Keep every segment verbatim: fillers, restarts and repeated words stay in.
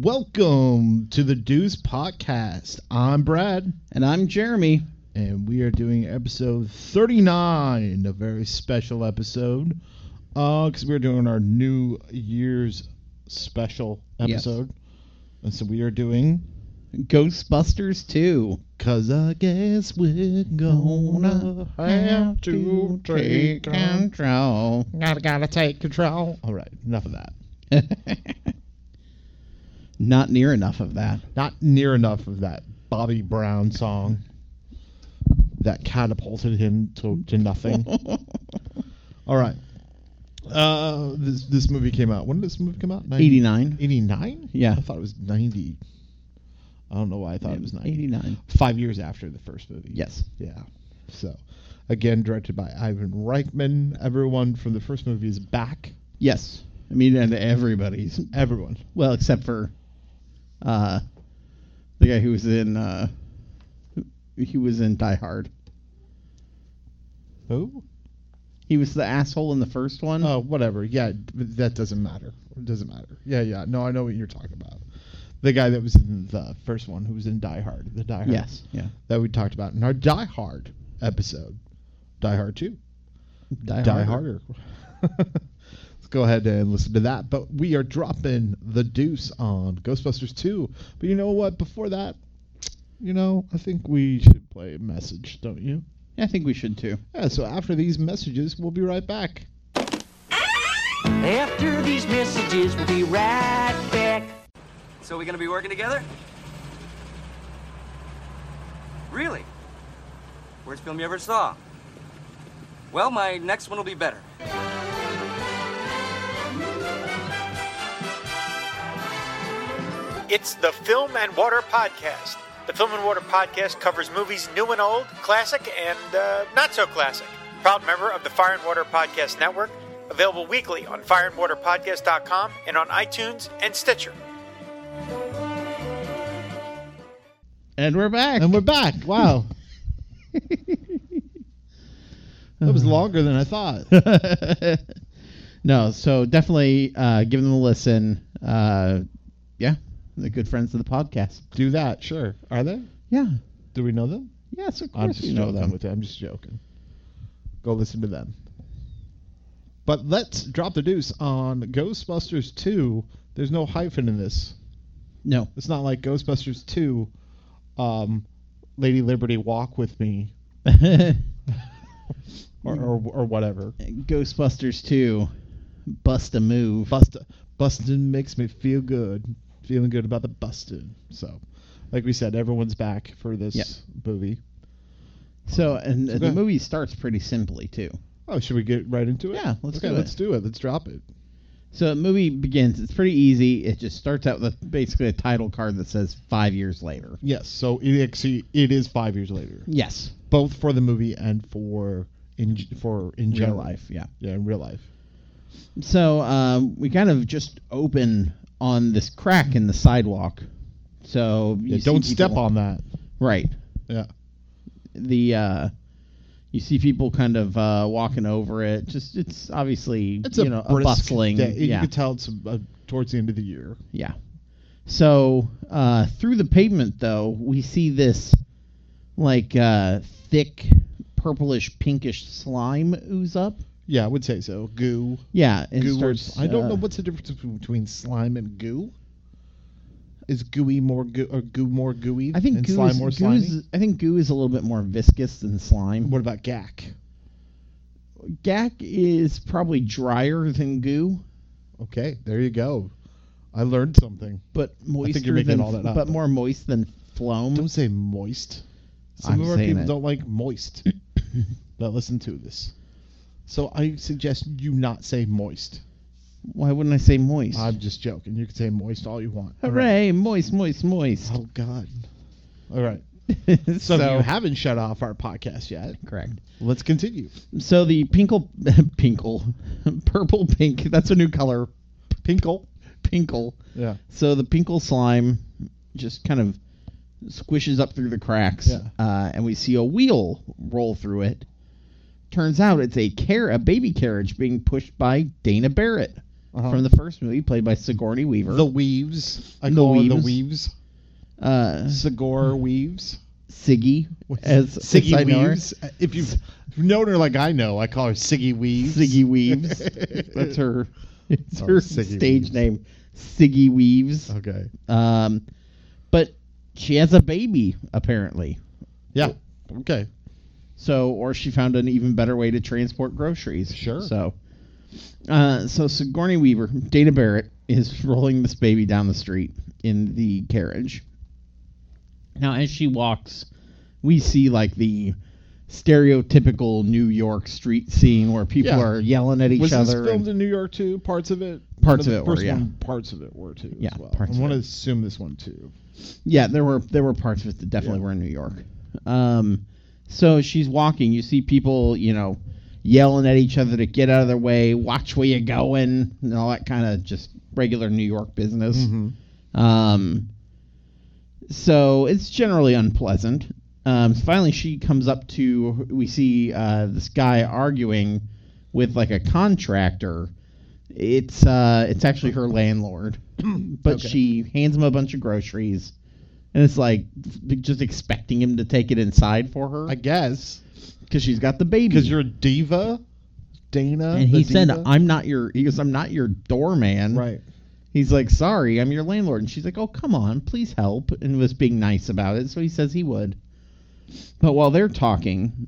Welcome to the Deuce Podcast. I'm Brad. And I'm Jeremy. And we are doing episode thirty-nine, a very special episode, because uh, we're doing our New Year's special episode. Yes. And so we are doing Ghostbusters two. Because I guess we're gonna have to take control. Gotta, gotta take control. All right, enough of that. Not near enough of that. Not near enough of that Bobby Brown song that catapulted him to, to nothing. All right. Uh, this this movie came out. When did this movie come out? eighty-nine. eighty-nine? Yeah. I thought it was ninety. I don't know why I thought it was ninety. eighty-nine. Five years after the first movie. Yes. Yeah. So, again, directed by Ivan Reitman. Everyone from the first movie is back. Yes. I mean, and everybody's. Everyone. Well, except for uh, the guy who was in uh, he was in Die Hard. Who? He was the asshole in the first one. Oh, whatever. Yeah, that doesn't matter. It doesn't matter. Yeah, yeah. No, I know what you're talking about. The guy that was in the first one, who was in Die Hard. The Die Hard. Yes, yeah. That we talked about in our Die Hard episode. Die Hard two. Die, Die Harder. Let's go ahead and listen to that. But we are dropping the deuce on Ghostbusters two. But you know what? Before that, you know, I think we should play a message, don't you? I think we should too. Yeah, so after these messages, we'll be right back. After these messages, we'll be right back. So we gonna be working together? Really? Worst film you ever saw? Well, my next one will be better. It's the Film and Water Podcast. The Film and Water Podcast covers movies new and old, classic and uh, not so classic. Proud member of the Fire and Water Podcast Network, available weekly on fire and water podcast dot com and on iTunes and Stitcher. And we're back. And we're back. Wow. That was longer than I thought. No, so definitely uh, give them a listen. Uh, yeah, they're good friends of the podcast. Do that, sure. Are they? Yeah. Do we know them? Yes, of I'm course just we know joking them. with you. I'm just joking. Go listen to them. But let's drop the deuce on Ghostbusters two. There's no hyphen in this. No. It's not like Ghostbusters two, um, Lady Liberty Walk With Me. or, or or whatever. Ghostbusters two, Bust a Move. Bust, bustin' makes me feel good. Feeling good about the bustin'. So, like we said, everyone's back for this yep. movie. So, and so the movie starts pretty simply, too. Oh, should we get right into it? Yeah, let's okay, do it. let's do it. Let's drop it. So the movie begins. It's pretty easy. It just starts out with basically a title card that says five years later. Yes, so it actually it is five years later. Yes, both for the movie and for in for in real general life. Yeah, yeah, in real life. So um, we kind of just open on this crack in the sidewalk. So you yeah, don't see step people, on that. Right. Yeah. The uh, you see people kind of uh, walking over it. Just it's obviously it's you a know a bustling. Day. Yeah. You can tell it's uh, towards the end of the year. Yeah. So uh, through the pavement, though, we see this like uh, thick purplish pinkish slime ooze up. Yeah, I would say so. Goo. Yeah. It goo starts, or, I don't uh, know what's the difference between slime and goo. Is gooey more goo or goo more gooey? I think and goo slime is, more goo slimy. is, I think goo is a little bit more viscous than slime. What about gack? Gack is probably drier than goo. Okay, there you go. I learned something. But moister I think you're making than, all that up. but more moist than phloem. Don't say moist. Some I'm of our saying people it. don't like moist. But listen to this. So I suggest you not say moist. Why wouldn't I say moist? I'm just joking. You can say moist all you want. Hooray, All right. moist, moist, moist. Oh, God. All right. so, So, if you haven't shut off our podcast yet, correct. let's continue. So the pinkle, pinkle, purple pink, that's a new color. Pinkle. Pinkle. Yeah. So the pinkle slime just kind of squishes up through the cracks, Yeah. uh, and we see a wheel roll through it. Turns out it's a car- a baby carriage being pushed by Dana Barrett. Uh-huh. from the first movie, played by Sigourney Weaver. The Weaves. I The call her the Weaves. Weaves. uh, Sigour Weaves. Siggy, as, Siggy as I know her. Weaves. If you've, if you've known her like I know, I call her Siggy Weaves. Siggy Weaves. That's her. It's Oh, her Siggy stage Weaves. name, Siggy Weaves. Okay. Um, but she has a baby apparently. Yeah. Okay. So, or she found an even better way to transport groceries. Sure. So, uh, so Sigourney Weaver, Dana Barrett, is rolling this baby down the street in the carriage. Now, as she walks, we see like the stereotypical New York street scene where people Yeah. are yelling at each Was this other. filmed and- in New York too? Parts of it. Parts The of it were, first yeah. one, parts of it were too. Yeah, as well. parts I of want to it. assume this one too. Yeah, there were there were parts of it that definitely Yeah. were in New York. Um, so she's walking. You see people, you know, yelling at each other to get out of their way, watch where you're going, and all that kind of just regular New York business. Mm-hmm. Um, so it's generally unpleasant. Um, finally, she comes up to. We see uh, this guy arguing with like a contractor. It's uh, it's actually her landlord, but Okay. she hands him a bunch of groceries, and it's like just expecting him to take it inside for her I guess because she's got the baby. because you're a diva, Dana. and the he said, diva? "I'm not your." He goes, "I'm not your doorman." right. He's like, "Sorry, I'm your landlord." And she's like, "Oh, come on, please help," and was being nice about it. So he says he would. But while they're talking,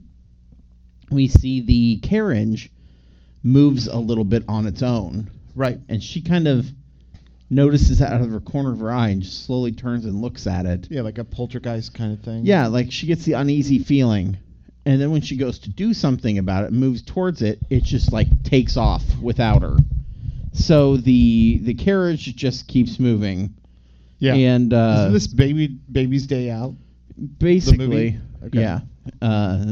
we see the carriage moves a little bit on its own. Right. And she kind of notices that out of her corner of her eye and just slowly turns and looks at it. Yeah, like a poltergeist kind of thing. Yeah, like she gets the uneasy feeling. And then when she goes to do something about it, moves towards it, it just like takes off without her. So the the carriage just keeps moving. Yeah. And uh, Isn't this baby baby's day out? basically, movie? Okay. yeah. Uh,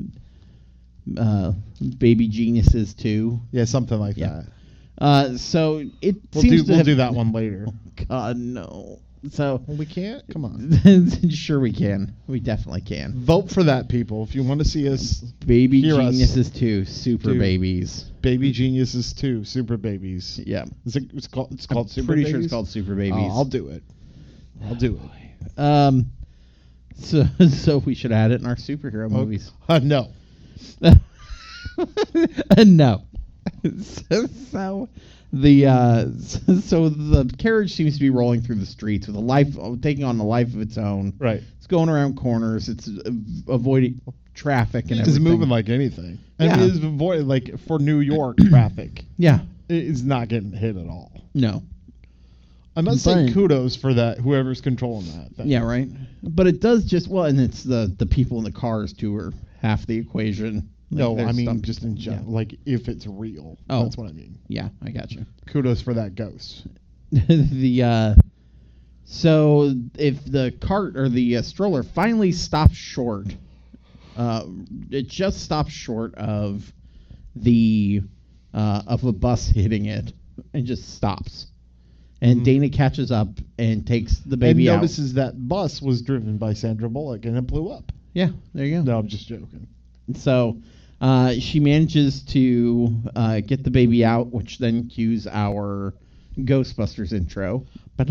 uh, Baby Geniuses too. Yeah, something like Yeah. that. Uh, so it We'll seems do to we'll have, do that one later. God no. So Well, we can't. Come on. sure we can. We definitely can. Vote for that, people. If you want to see us, Baby Hear us. Geniuses two, Super Two. Babies. Baby Geniuses two, Super Babies. Yeah. Is it? It's called. It's called I'm Super pretty Babies. sure it's called Super Oh, Babies. I'll do it. I'll do it. Um, so so we should add it in our superhero Oh, movies. Uh, no. Uh, no. so, so the uh, so the carriage seems to be rolling through the streets with a life taking on a life of its own. Right. It's going around corners. It's uh, avoiding traffic and It's everything. moving like anything. And Yeah. it is avoid like for New York traffic. yeah. It's not getting hit at all. No. I must say But- kudos for that. Whoever's controlling that. That- Yeah, right. But it does just well, and it's the the people in the cars too are half the equation. Like, No, there's I mean stuff- just in general. yeah. Like if it's real. Oh. That's what I mean. Yeah, I got you. Kudos for that ghost. the uh, so if the cart or the uh, stroller finally stops short, uh, it just stops short of the uh, of a bus hitting it and just stops. And Mhm. Dana catches up and takes the baby and out. notices that bus was driven by Sandra Bullock and it blew up. Yeah, there you go. No, I'm just joking. So uh, she manages to uh, get the baby out, which then cues our Ghostbusters intro.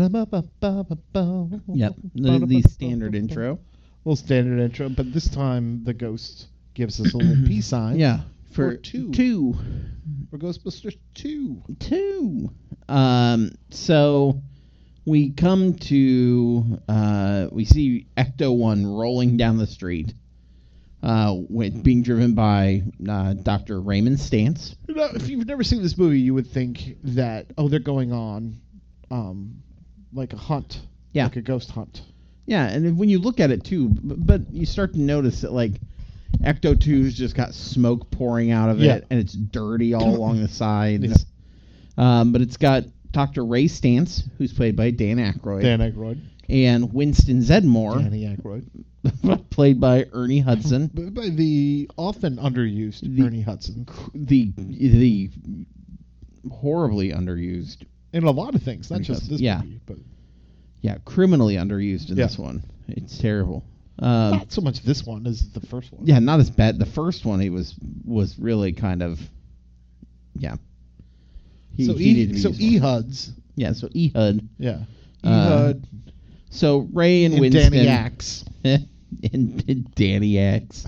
Yep, the, the standard intro. Little standard intro, but this time the ghost gives us a little peace sign. Yeah, for For two. two, For Ghostbusters two. two. Um, so we come to uh, we see Ecto One rolling down the street, uh, with being driven by uh, Doctor Raymond Stantz. You know, if you've never seen this movie, you would think that, oh, they're going on um, like a hunt. Yeah. Like a ghost hunt. Yeah, and if- when you look at it too, b- but you start to notice that like Ecto two's just got smoke pouring out of Yeah. it, and it's dirty all along the sides. Um, but it's got Doctor Ray Stantz, who's played by Dan Aykroyd, Dan Aykroyd. and Winston Zedmore, Danny Aykroyd. played by Ernie Hudson. B- By the often underused The- Ernie Hudson. the the horribly underused, In a lot of things, not Ernie just Hudson. this Yeah. movie, but yeah, criminally underused in Yeah. this one. It's terrible. Um, not so much this one as the first one. Yeah, not as bad. The first one, he was was really kind of, yeah. He, so he e, needed to be so used more. Ehud's. Yeah, so Ehud. Yeah. Uh, Ehud So Ray and, and Winston. Danny Axe. and, and Danny Axe.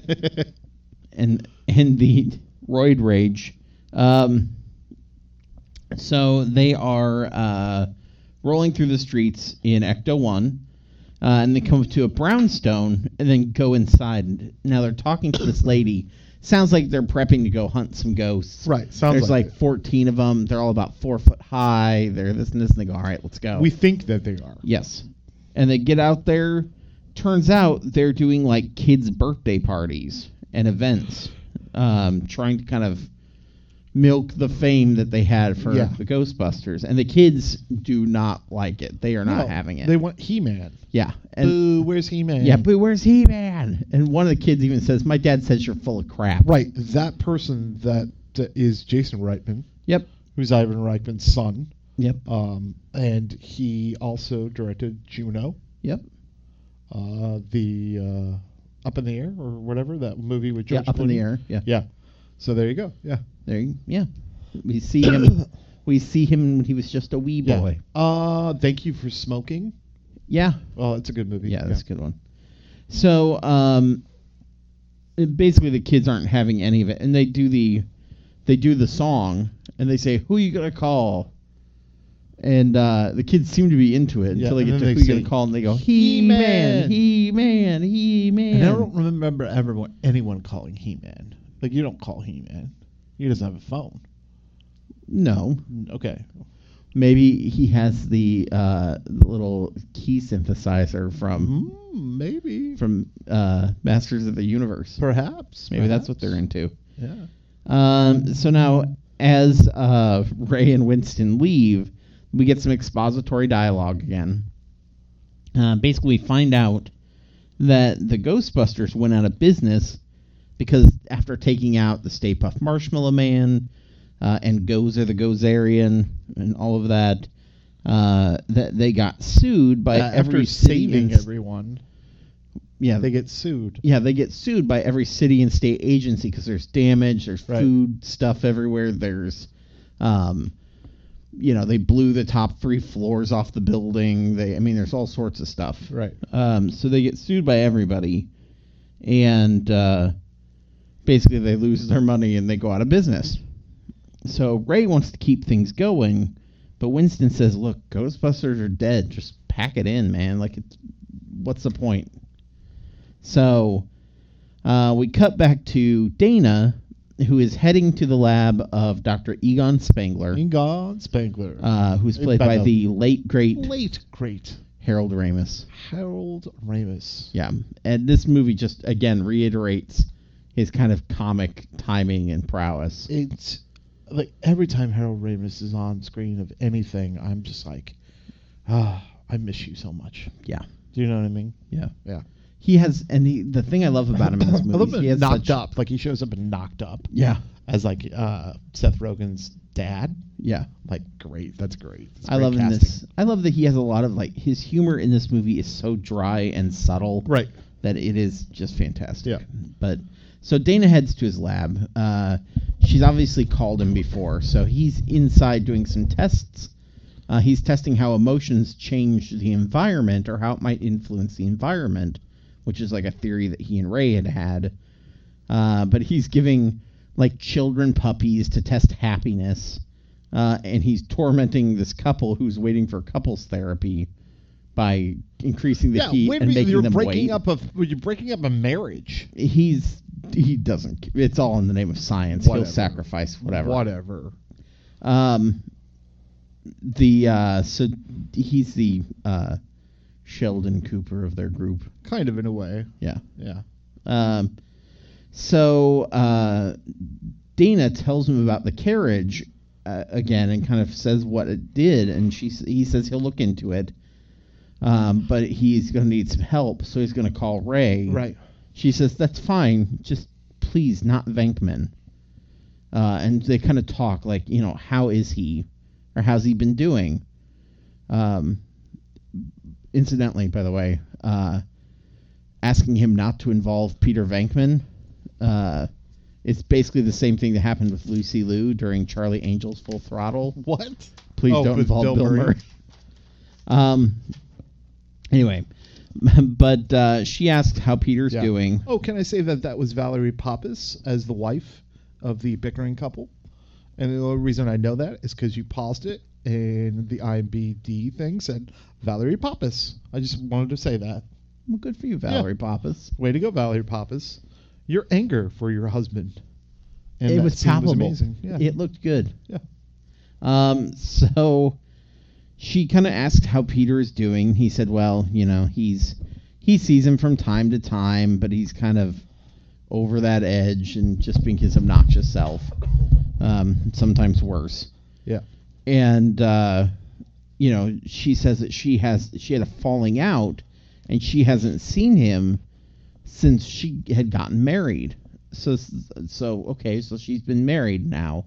and and the Roid Rage. Um, so they are uh, rolling through the streets in Ecto one, uh, and they come to a brownstone and then go inside. Now they're talking to this lady. Sounds like they're prepping to go hunt some ghosts. Right, sounds There's like like, it. fourteen of them. They're all about four foot high. They're this and this, and they go, all right, let's go. We think that they are. Yes. And they get out there. Turns out they're doing like kids' birthday parties and events, um, trying to kind of milk the fame that they had for Yeah. the Ghostbusters. And the kids do not like it. They are not No, having it. They want He-Man. yeah. And Boo, where's He-Man? yeah, but where's He-Man? And one of the kids even says, "My dad says you're full of crap." Right, that person that uh, is Jason Reitman, Yep. who's Ivan Reitman's son, Yep. um, and he also directed Juno, Yep. uh, the uh, Up in the Air or whatever, that movie with George Yeah, Up in the Clooney. Air. Yeah. Yeah. So there you go. Yeah. There you, yeah. We see him we see him when he was just a wee Yeah. boy. Uh, Thank You for Smoking. Yeah. Oh, it's a good movie. Yeah, that's a good one. So, um, it- basically, the kids aren't having any of it, and they do the, they do the song, and they say, "Who you gonna call?" And uh, the kids seem to be into it Yeah, until they and get to then who they you gonna say, call, and they go, "He-Man, He-Man, He-Man." And I don't remember ever anyone calling He-Man. Like, you don't call He-Man. He doesn't have a phone. No, Okay. maybe he has the uh, little key synthesizer from Mm, maybe. from uh, Masters of the Universe. Perhaps. Maybe that's what perhaps. they're into. Yeah. Um, so now, as uh, Ray and Winston leave, we get some expository dialogue again. Uh, basically, we find out that the Ghostbusters went out of business because after taking out the Stay Puft Marshmallow Man uh, and Gozer the Gozerian and all of that, uh, that they got sued by Uh, every after city saving and- everyone, yeah, they get sued. Yeah, they get sued by every city and state agency because there's damage, there's Right. food stuff everywhere, there's, um, you know, they blew the top three floors off the building. They, I mean, there's all sorts of stuff. Right. Um, so they get sued by everybody, and uh, basically they lose their money and they go out of business. So Ray wants to keep things going, but Winston says, "Look, Ghostbusters are dead. Just pack it in, man. Like, it's, what's the point?" So uh, we cut back to Dana, who is heading to the lab of Doctor Egon Spengler, Egon Spengler. uh, who's played By by the the late, great Late, great Harold Ramis. Harold Ramis. Yeah, and this movie just, again, reiterates his kind of comic timing and prowess. It's like every time Harold Ramis is on screen of anything, I'm just like, ah, I miss you so much. Yeah, Do you know what I mean? yeah. Yeah. He has, and he, the thing I love about him in this I movie love is him he has knocked such, up. Like he shows up and knocked up Yeah, as like uh, Seth Rogen's dad. yeah. Like great. That's great. That's I great love in casting. this. I love that he has a lot of like his humor in this movie is so dry and subtle. Right. That it is just fantastic. Yeah. But so Dana heads to his lab. Uh, she's obviously called him before, so he's inside doing some tests. Uh, he's testing how emotions change the environment or how it might influence the environment, which is like a theory that he and Ray had had. Uh, but he's giving like children puppies to test happiness, uh, and he's tormenting this couple who's waiting for couples therapy by increasing the Yeah, heat wait, and wait, making you're them breaking wait. up a you're breaking up a marriage. He's he doesn't. It's all in the name of science. Whatever. He'll sacrifice whatever. Whatever. Um. The uh, so he's the uh, Sheldon Cooper of their group. Kind of in a way. Yeah. Yeah. Um. So uh, Dana tells him about the carriage uh, again and kind of says what it did, and she s- he says he'll look into it. Um, but he's going to need some help, so he's going to call Ray. Right. She says, "That's fine. Just please, not Venkman." Uh, and they kind of talk like, you know, how is he, or how's he been doing? Um, incidentally, by the way, uh, asking him not to involve Peter Venkman uh, It's basically the same thing that happened with Lucy Liu during Charlie Angel's Full Throttle. What? Please Oh, don't with involve Bill Bill, Murray. Murray. Um. Anyway, but uh, she asked how Peter's Yeah. doing. Oh, can I say that that was Valerie Pappas as the wife of the bickering couple? And the only reason I know that is because you paused it and the I M D B thing said Valerie Pappas. I just wanted to say that. Well, good for you, Valerie Pappas. Way to go, Valerie Pappas. Your anger for your husband. And It that was scene palpable. amazing. Yeah. It looked good. Yeah. Um. So she kind of asked how Peter is doing. He said, "Well, you know, he's he sees him from time to time, but he's kind of over that edge and just being his obnoxious self. Um. Sometimes worse." Yeah. And uh, you know, she says that she has she had a falling out, and she hasn't seen him since she had gotten married. So so okay, so she's been married now.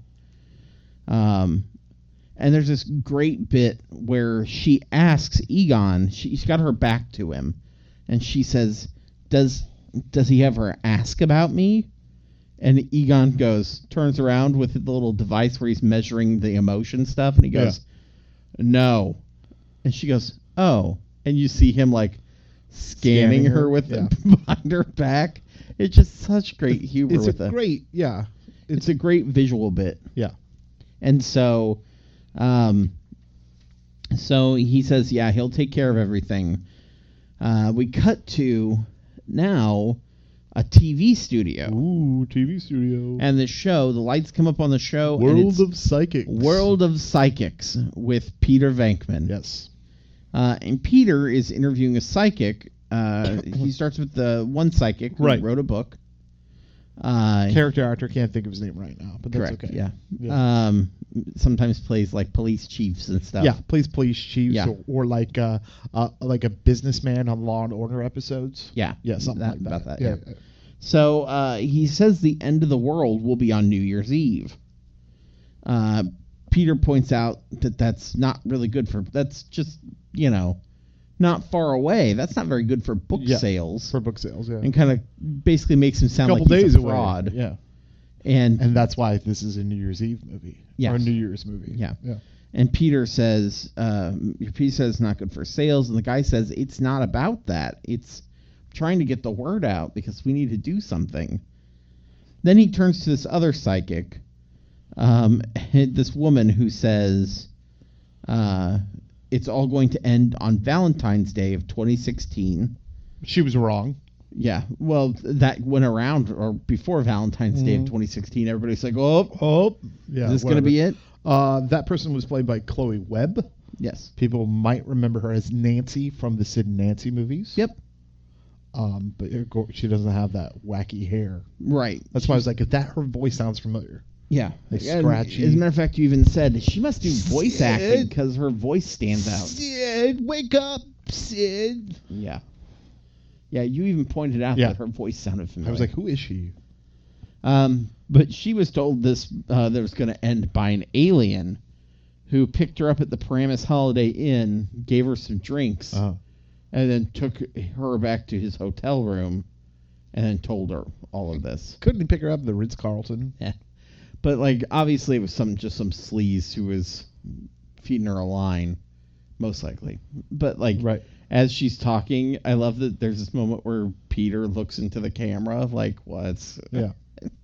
Um, and there's this great bit where she asks Egon. She's got her back to him, and she says, "Does does he ever ask about me?" And Egon goes, turns around with the little device where he's measuring the emotion stuff, and he goes, "No." And she goes, "Oh." And you see him like scanning, Scanning her, her, with yeah. the behind her back. It's just such great humor It's with a it. great, yeah. It's a great visual bit. Yeah. And so, um, so he says, yeah, he'll take care of everything. Uh, we cut to now a T V studio. Ooh, T V studio. And the show, the lights come up on the show. and World it's of Psychics. World of Psychics with Peter Venkman. Yes. Uh, and Peter is interviewing a psychic. Uh, he starts with the one psychic who Right. wrote a book. Uh, Character actor, can't think of his name right now, but that's correct, okay. yeah. Yeah. Um, sometimes plays like police chiefs and stuff. Yeah, plays police chiefs Yeah. or, or like uh, uh, like a businessman on Law and Order episodes. Yeah. Yeah, something that, like that. about that. Yeah. Yeah. So uh, he says the end of the world will be on New Year's Eve. Uh, Peter points out that that's not really good for. That's just you know, not far away. That's not very good for book Yeah, sales. for book sales. Yeah, And kind of basically makes him a sound couple like days he's a away. fraud. Yeah, And and that's why this is a New Year's Eve movie. Yes. or a New Year's movie. Yeah. yeah. And Peter says, uh, Peter says it's not good for sales, and the guy says it's not about that. It's trying to get the word out because we need to do something. Then he turns to this other psychic, um, this woman who says, uh, it's all going to end on Valentine's Day of twenty sixteen. She was wrong. Yeah, well, that went around, or before Valentine's Day of Mhm. twenty sixteen. Everybody's like, oh, Oh, yeah. is this going to be it? Uh, that person was played by Chloe Webb. Yes. People might remember her as Nancy from the Sid and Nancy movies. Yep. Um, but of course she doesn't have that wacky hair. Right. That's why I was like, if that her voice sounds familiar. Yeah. Like And scratchy. As a matter of fact, you even said she must do voice Sid. acting because her voice stands out. Sid, wake up, Sid. Yeah. Yeah, you even pointed out Yeah. that her voice sounded familiar. I was like, who is she? um, but she was told this uh, that it was going to end by an alien who picked her up at the Paramus Holiday Inn, gave her some drinks, Uh, and then took her back to his hotel room, and then told her all of this. couldn't he pick her up at the Ritz Carlton? Yeah. But like obviously it was some just some sleaze who was feeding her a line, most likely. But like Right. as she's talking, I love that there's this moment where Peter looks into the camera like what's Yeah.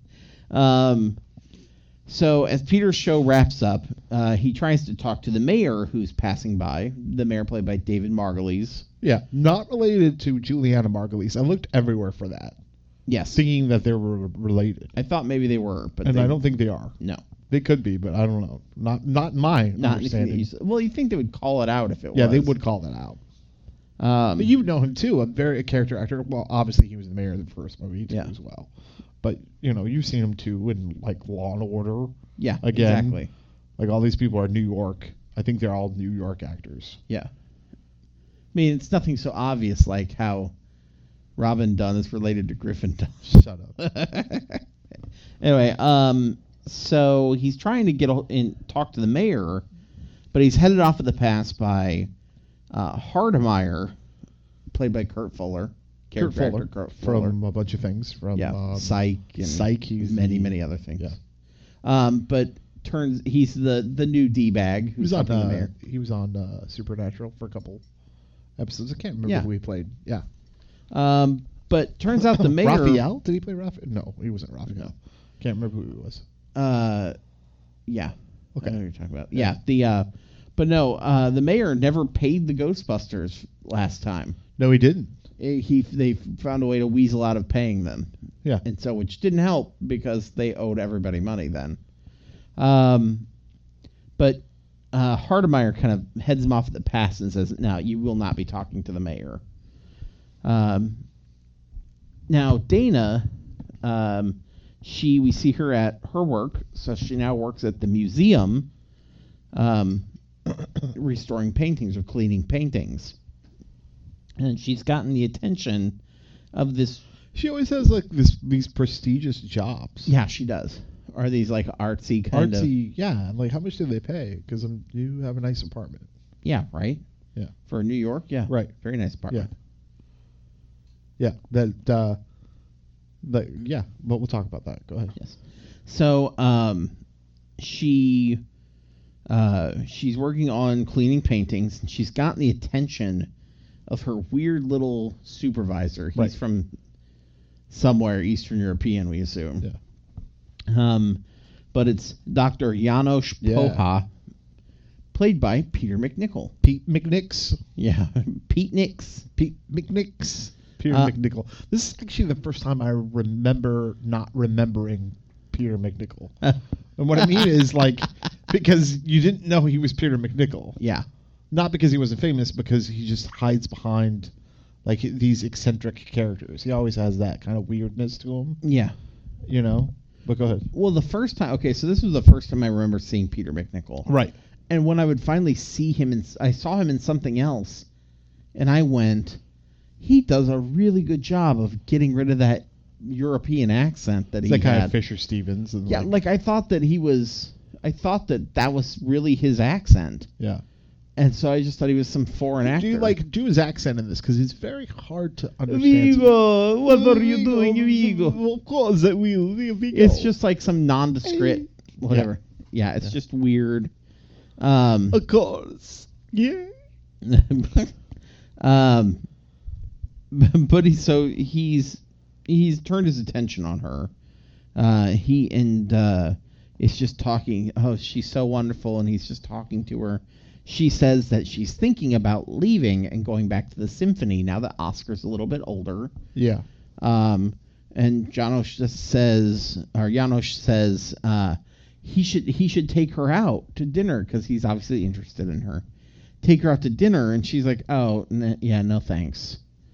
um so as Peter's show wraps up, uh, he tries to talk to the mayor who's passing by. The mayor played by David Margulies. Yeah. Not related to Juliana Margulies. I looked everywhere for that, Yes. thinking that they were related. I thought maybe they were, but And they, I don't think they are. no. They could be, but I don't know. Not not in my Not anything that understanding. you s- well, you think they would call it out if it Yeah, was. they would call that out. Um, But you know him too, a very a character actor. Well, obviously he was the mayor of the first movie too, Yeah. as well. But you know, you've seen him too in like Law and Order. yeah, Again. exactly. Like all these people are New York. I think they're all New York actors. Yeah. I mean, it's nothing so obvious like how Robin Dunn is related to Griffin Dunn. Shut up. Anyway, um, so he's trying to get a, in, talk to the mayor, but he's headed off at the pass by uh, Hardemeyer, played by Kurt Fuller. Kurt character Fuller actor Kurt Fuller. from a bunch of things. From yeah, um, Psych and Psych, he's many the- many other things. Yeah. Um, but turns he's the the new D bag. He was on. Uh, he was on uh, Supernatural for a couple episodes. I can't remember Yeah. who he played. Yeah. Um, but turns out the mayor. Raphael? Did he play Raphael? No, he wasn't Raphael. No. Can't remember who he was. Uh, yeah. Okay. I know what you're talking about. Yeah. The uh, but no. Uh, the mayor never paid the Ghostbusters last time. No, he didn't. Eh, He they found a way to weasel out of paying them. Yeah. And so, which didn't help because they owed everybody money then. Um, but uh, Hardemeyer kind of heads him off at the pass and says, "Now you will not be talking to the mayor." Um, now Dana, um, she we see her at her work, so she now works at the museum, um, restoring paintings or cleaning paintings, and she's gotten the attention of this. She always has like this these prestigious jobs. Yeah, she does. Are these like artsy kind of? Artsy, yeah. Like, how much do they pay? Because you have a nice apartment. Yeah, right. Yeah. For New York, yeah, Right. Very nice apartment. Yeah. That. Uh, that. Yeah. But we'll talk about that. Go ahead. Yes. So, um, she, uh, she's working on cleaning paintings, and she's gotten the attention of her weird little supervisor. He's Right. from somewhere Eastern European, we assume. Yeah. Um, but it's Doctor Janos Yeah. Poha, played by Peter McNichol. Pete McNix. Yeah, Pete Nix. Pete McNix. Peter Uh, McNichol. This is actually the first time I remember not remembering Peter McNichol. And what I mean is, like, because you didn't know he was Peter McNichol. Yeah. Not because he wasn't famous, because he just hides behind, like, these eccentric characters. He always has that kind of weirdness to him, Yeah. you know? But go ahead. Well, the first time, okay, so this was the first time I remember seeing Peter McNichol. Right. And when I would finally see him, in, I saw him in something else, and I went, he does a really good job of getting rid of that European accent that It's he like kind had. of Fisher Stevens. And Yeah, like, like I thought that he was, I thought that that was really his accent. yeah. And so I just thought he was some foreign actor. Do you like do his accent in this? Because it's very hard to understand. Vigo, what are you doing, Vigo? Of course, I will. Vigo. It's just like some nondescript, whatever. Yeah, it's Yeah. just weird. Um, Of course. Yeah. um, but he so he's he's turned his attention on her. Uh, he and uh, is just talking. Oh, she's so wonderful, and he's just talking to her. She says that she's thinking about leaving and going back to the symphony now that Oscar's a little bit older. Yeah. Um, and Janos just says, or Janos says, uh, he should he should take her out to dinner because he's obviously interested in her. Take her out to dinner, and she's like, "Oh, n- yeah, no thanks."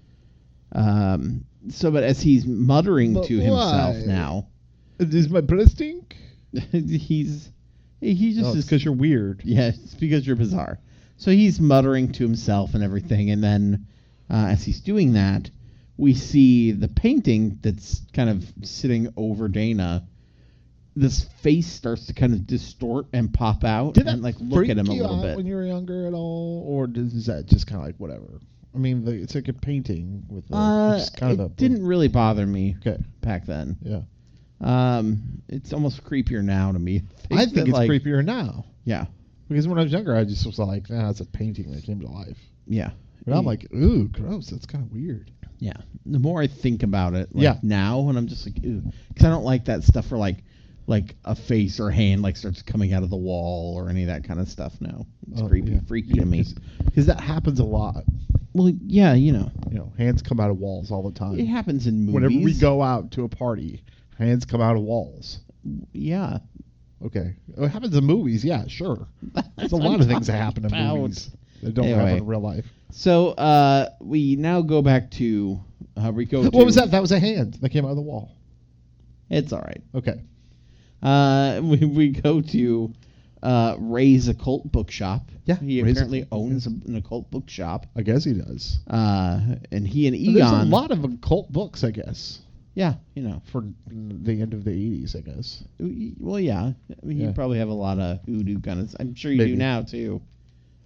Um. So, but as he's muttering But to himself why? now, Does my breath stink? he's he just No, it's is because you're weird. yeah, it's because you're bizarre. So he's muttering to himself and everything, and then uh, as he's doing that, we see the painting that's kind of sitting over Dana. This face starts to kind of distort and pop out, Did that and like look freak at him a you little out bit. when you were younger at all, or does, is that just kind of like whatever? I mean, the, it's like a painting with a, Uh, it's kind it of a didn't really bother me Okay. back then. Yeah. Um, it's almost creepier now to me. I think that, it's like, creepier now Yeah, because when I was younger, I just was like, "Nah, it's a painting that came to life." yeah. But I'm like, "Ooh, gross! That's kind of weird." Yeah. The more I think about it, like Yeah. now, and I'm just like, ew, because I don't like that stuff where like, like a face or hand like starts coming out of the wall or any of that kind of stuff. No, it's Oh, creepy, yeah. freaky Yeah, to me. because that happens a lot. Well, yeah, you know, You know, hands come out of walls all the time. it happens in movies. Whenever we go out to a party, hands come out of walls. yeah, Okay, it happens in movies. Yeah, sure. There's That's a what lot I'm of things that talking happen in about. movies that don't Anyway. happen in real life. So uh, we now go back to uh, we go. To, What was that? That was a hand that came out of the wall. It's all right. Okay. Uh, we we go to uh, Ray's occult bookshop. Yeah, he Ray's apparently occult- owns a, an occult bookshop. I guess he does. Uh, and he and Egon. There's a lot of occult books, I guess, Yeah, you know. for the end of the eighties, I guess. Well, yeah. I mean, Yeah. you probably have a lot of hoodoo kind of. I'm sure you Maybe. do now too.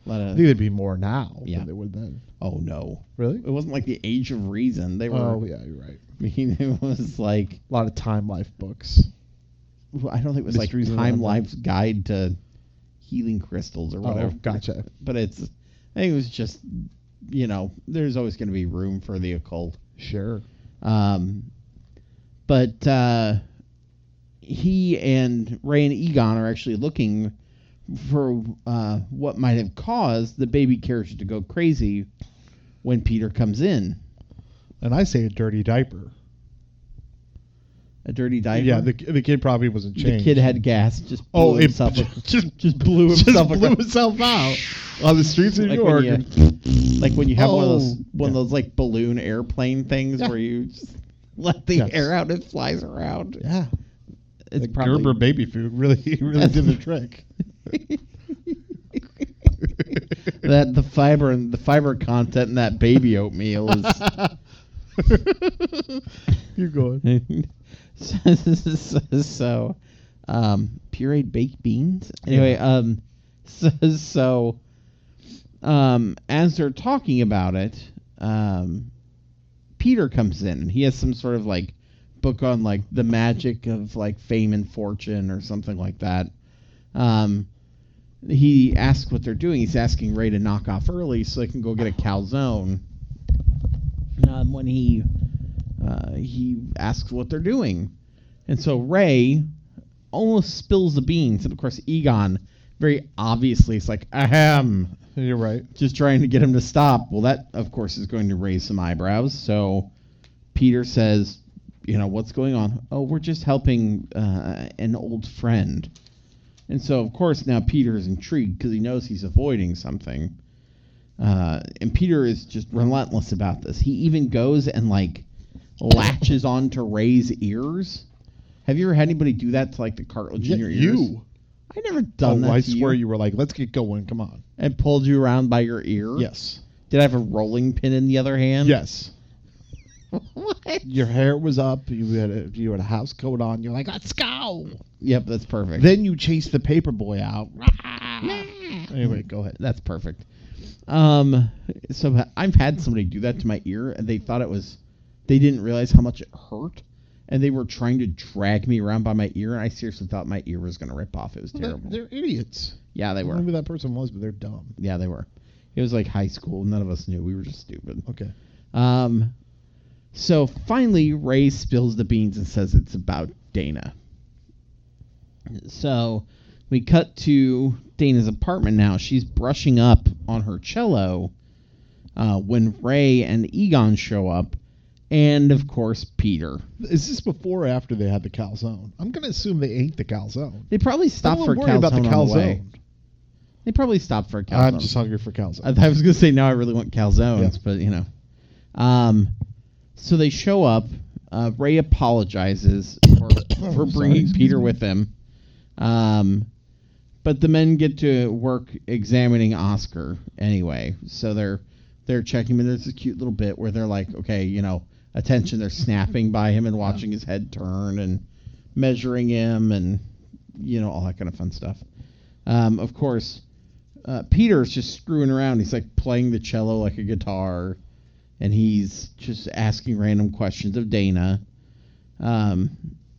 Let I a, think there'd be more now Yeah. than there would then. oh no, Really? it wasn't like the Age of Reason. They were. Oh, yeah, you're right. I mean, it was like A lot of Time Life books. I don't think it was Mysteries like of Time the Life's Guide to Healing Crystals or whatever. Oh, gotcha. But it's, I think it was just, you know, there's always going to be room for the occult. Sure. Um, but uh, he and Ray and Egon are actually looking for uh, what might have caused the baby carriage to go crazy when Peter comes in. And I say a dirty diaper. A dirty diaper. Yeah, the the kid probably wasn't The changed. kid had gas. Just blew Oh, it himself. just just blew just himself. blew across- himself out on the streets of New like York. when you, like when you have one of those Oh, one of yeah. those like balloon airplane things Yeah. where you just let the Yes. air out and it flies around. Yeah, It's the probably Gerber baby food really really did the trick. that the fiber and the fiber content in that baby oatmeal is. Keep going. so, so, so, um, pureed baked beans. Anyway, um, so, so, um, as they're talking about it, um, Peter comes in and he has some sort of like book on like the magic of like fame and fortune or something like that. Um, he asks what they're doing. He's asking Ray to knock off early so they can go get a calzone. Um, when he uh, he asks what they're doing, and so Ray almost spills the beans, and of course Egon very obviously is like ahem, You're right. just trying to get him to stop. Well, that of course is going to raise some eyebrows. So Peter says, you know, what's going on? Oh, we're just helping uh, an old friend. And so of course now Peter is intrigued because he knows he's avoiding something. Uh, and Peter is just relentless about this. He even goes and like latches onto Ray's ears. Have you ever had anybody do that to like the cartilage Yeah, in your ears? you. I never done Oh, that I to swear you. you were like, let's get going. Come on. And pulled you around by your ear. Yes. Did I have a rolling pin in the other hand? Yes. What? Your hair was up. You had a, you had a house coat on. You're like, let's go. Yep, that's perfect. Then you chased the paper boy out. Anyway, go ahead. That's perfect. Um, so I've had somebody do that to my ear, and they thought it was, they didn't realize how much it hurt, and they were trying to drag me around by my ear, and I seriously thought my ear was going to rip off. It was They're, terrible. they're idiots. Yeah, they I don't were. know who that person was, but they're dumb. Yeah, they were. It was like high school. None of us knew. We were just stupid. Okay. Um, so finally, Ray spills the beans and says it's about Dana. So we cut to Dana's apartment now. She's brushing up on her cello uh, when Ray and Egon show up, and of course Peter. Is this before or after they had the calzone? I'm going to assume they ate the calzone. They probably stopped I'm for a a little worried about the calzone on the way. calzone. They probably stopped for a calzone. I'm just hungry for calzone. I, I was going to say now I really want calzones, Yeah. but you know. Um, so they show up. Uh, Ray apologizes for, for I'm bringing sorry. Peter with him. Um, but the men get to work examining Oscar anyway. So they're they're checking him, and there's a cute little bit where they're like, okay, you know, attention. They're snapping by him and watching his head turn and measuring him and, you know, all that kind of fun stuff. Um, of course, uh, Peter's just screwing around. He's like playing the cello like a guitar, and he's just asking random questions of Dana. Um,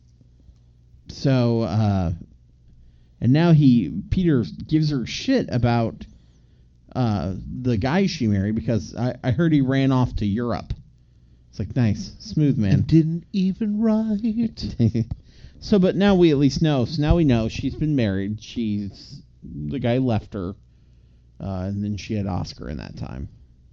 so, uh, and now he, Peter gives her shit about uh, the guy she married because I, I heard he ran off to Europe. It's like, nice, smooth man. And didn't even write. So, but now we at least know. So now we know she's been married. She's the guy left her, uh, and then she had Oscar in that time.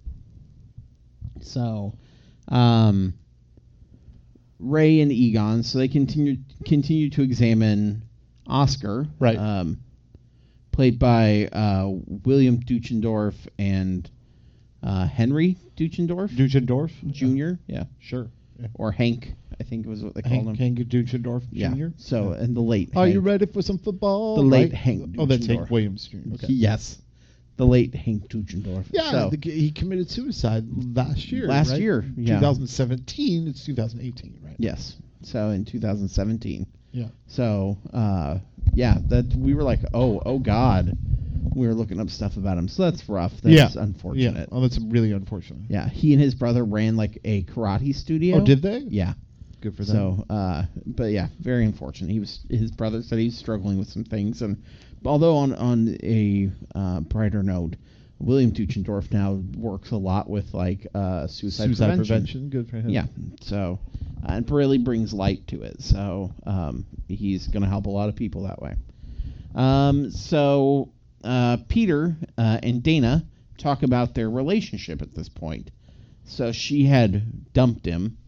So, um, Ray and Egon. So they continue continue to examine Oscar, Right. Um, played by uh, William Duchendorf and uh, Henry Duchendorf Duchendorf? Junior Yeah, Sure. or Hank, I think was what they called him. Hank, Hank Duchendorf Yeah. Junior So, and the late Are Hank. you ready for some football? The late Right? Hank Oh, that's Duchendorf. Hank Williams Junior Okay. Yes. The late Hank Duchendorf. Yeah, So, the, g- he committed suicide last year. Last right? year, yeah. twenty seventeen. It's two thousand eighteen, right? yes. So in two thousand seventeen. Yeah. So, uh, yeah, that we were like, oh, oh God. We were looking up stuff about him, so that's rough. That's yeah. unfortunate. Yeah. Oh, that's really unfortunate. Yeah, he and his brother ran like a karate studio. Oh, did they? Yeah. Good for them. So, uh, but yeah, very unfortunate. He was his brother said he was struggling with some things, and although on on a uh, brighter note, William Tuchendorf now works a lot with like uh, suicide, Suicide prevention. prevention. Good for him. Yeah. So, uh, and really brings light to it. So, um, he's going to help a lot of people that way. Um, so, uh, Peter uh, and Dana talk about their relationship at this point. So she had dumped him,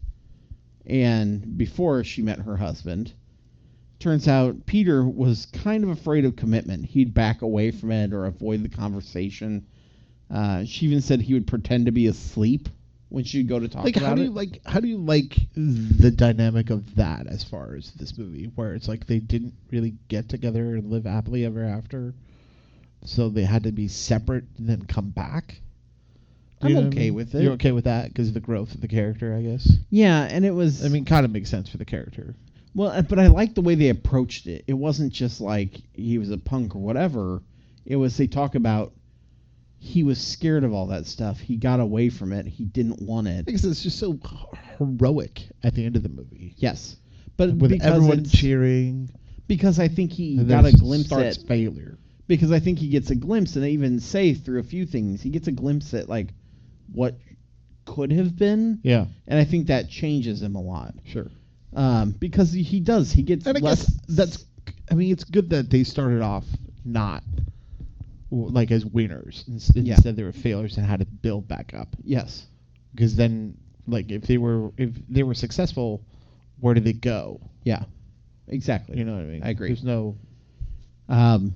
and before she met her husband, turns out Peter was kind of afraid of commitment. He'd back away from it or avoid the conversation. Uh, she even said he would pretend to be asleep when she'd go to talk Like about how do it. you like how do you like the dynamic of that as far as this movie, where it's like they didn't really get together and live happily ever after, so they had to be separate and then come back? Do I'm you know what I okay mean? with it. You're okay with that because of the growth of the character, I guess. Yeah, and it was. I mean, kind of makes sense for the character. well, uh, but I liked the way they approached it. It wasn't just like he was a punk or whatever. It was they talk about he was scared of all that stuff. He got away from it. He didn't want it. Because it's just so heroic at the end of the movie, Yes, but with because everyone it's- cheering. because I think he And got then a it glimpse starts at failure. because I think he gets a glimpse, and they even say through a few things he gets a glimpse at like what could have been, Yeah, and I think that changes him a lot. sure. Um, because he, he does he gets And I less. guess that's. I mean, it's good that they started off not w- like as winners. Ins- Yeah. Instead, they were failures and had to build back up. Yes. Because then, like, if they were if they were successful, where did they go? Yeah. Exactly. You know what I mean? I agree. There's no. Um.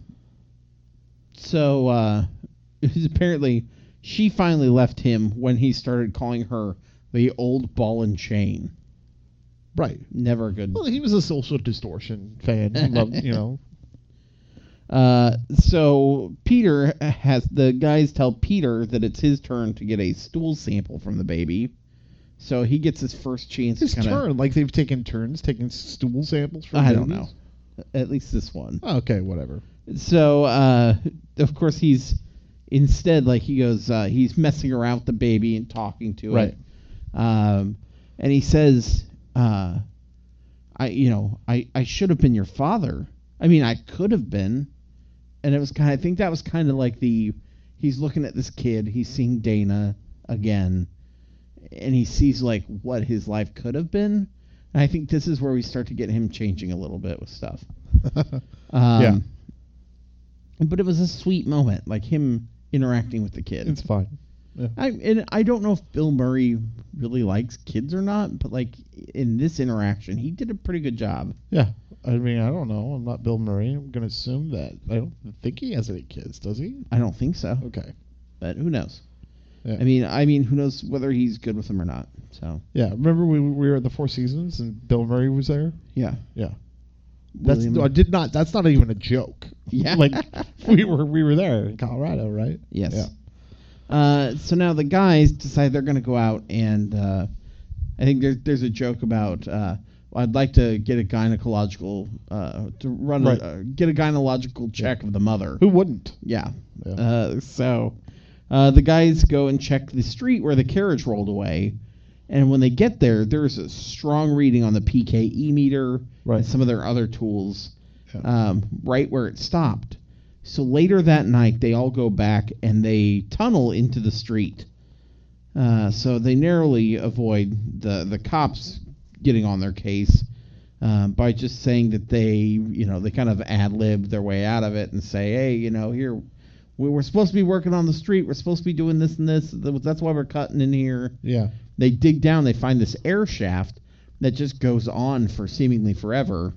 So uh, apparently, she finally left him when he started calling her the old ball and chain. Right. Never a good. Well, he was a social distortion fan. He loved, you know. Uh, so Peter has the guys tell Peter that it's his turn to get a stool sample from the baby. So he gets his first chance. His to kinda, turn. Like they've taken turns taking stool samples from I don't babies? know. At least this one. Okay, whatever. So, uh, of course, he's instead like he goes. Uh, he's messing around with the baby and talking to Right. it. Um, and he says, uh, "I, you know, I, I should have been your father. I mean, I could have been." And it was kind of, I think that was kind of like the, he's looking at this kid, he's seeing Dana again, and he sees like what his life could have been. And I think this is where we start to get him changing a little bit with stuff. Um, Yeah. But it was a sweet moment, like him interacting with the kid. It's fine. Yeah. I and I don't know if Bill Murray really likes kids or not, but like in this interaction, he did a pretty good job. Yeah. I mean, I don't know. I'm not Bill Murray. I'm going to assume that. I don't think he has any kids, does he? I don't think so, Okay. but who knows? Yeah. I mean, I mean, who knows whether he's good with them or not? So Yeah. Remember we, we were at the Four Seasons and Bill Murray was there? yeah, Yeah. That's William- I did not. That's not even a joke. Yeah. Like we were we were there in Colorado, right? yes. Yeah. Uh, so now the guys decide they're going to go out, and uh, I think there's there's a joke about uh, well, I'd like to get a gynecological uh, to run Right. a, uh, get a gynecological check of the mother. Who wouldn't? Yeah. Yeah. Uh, so uh, the guys go and check the street where the carriage rolled away, and when they get there, there's a strong reading on the P K E meter Right. and some of their other tools, Yeah. um, right where it stopped. So later that night, they all go back and they tunnel into the street. Uh, so they narrowly avoid the the cops getting on their case uh, by just saying that they, you know, they kind of ad-lib their way out of it and say, hey, you know, here, we we're supposed to be working on the street. We're supposed to be doing this and this. That's why we're cutting in here. Yeah. They dig down. They find this air shaft that just goes on for seemingly forever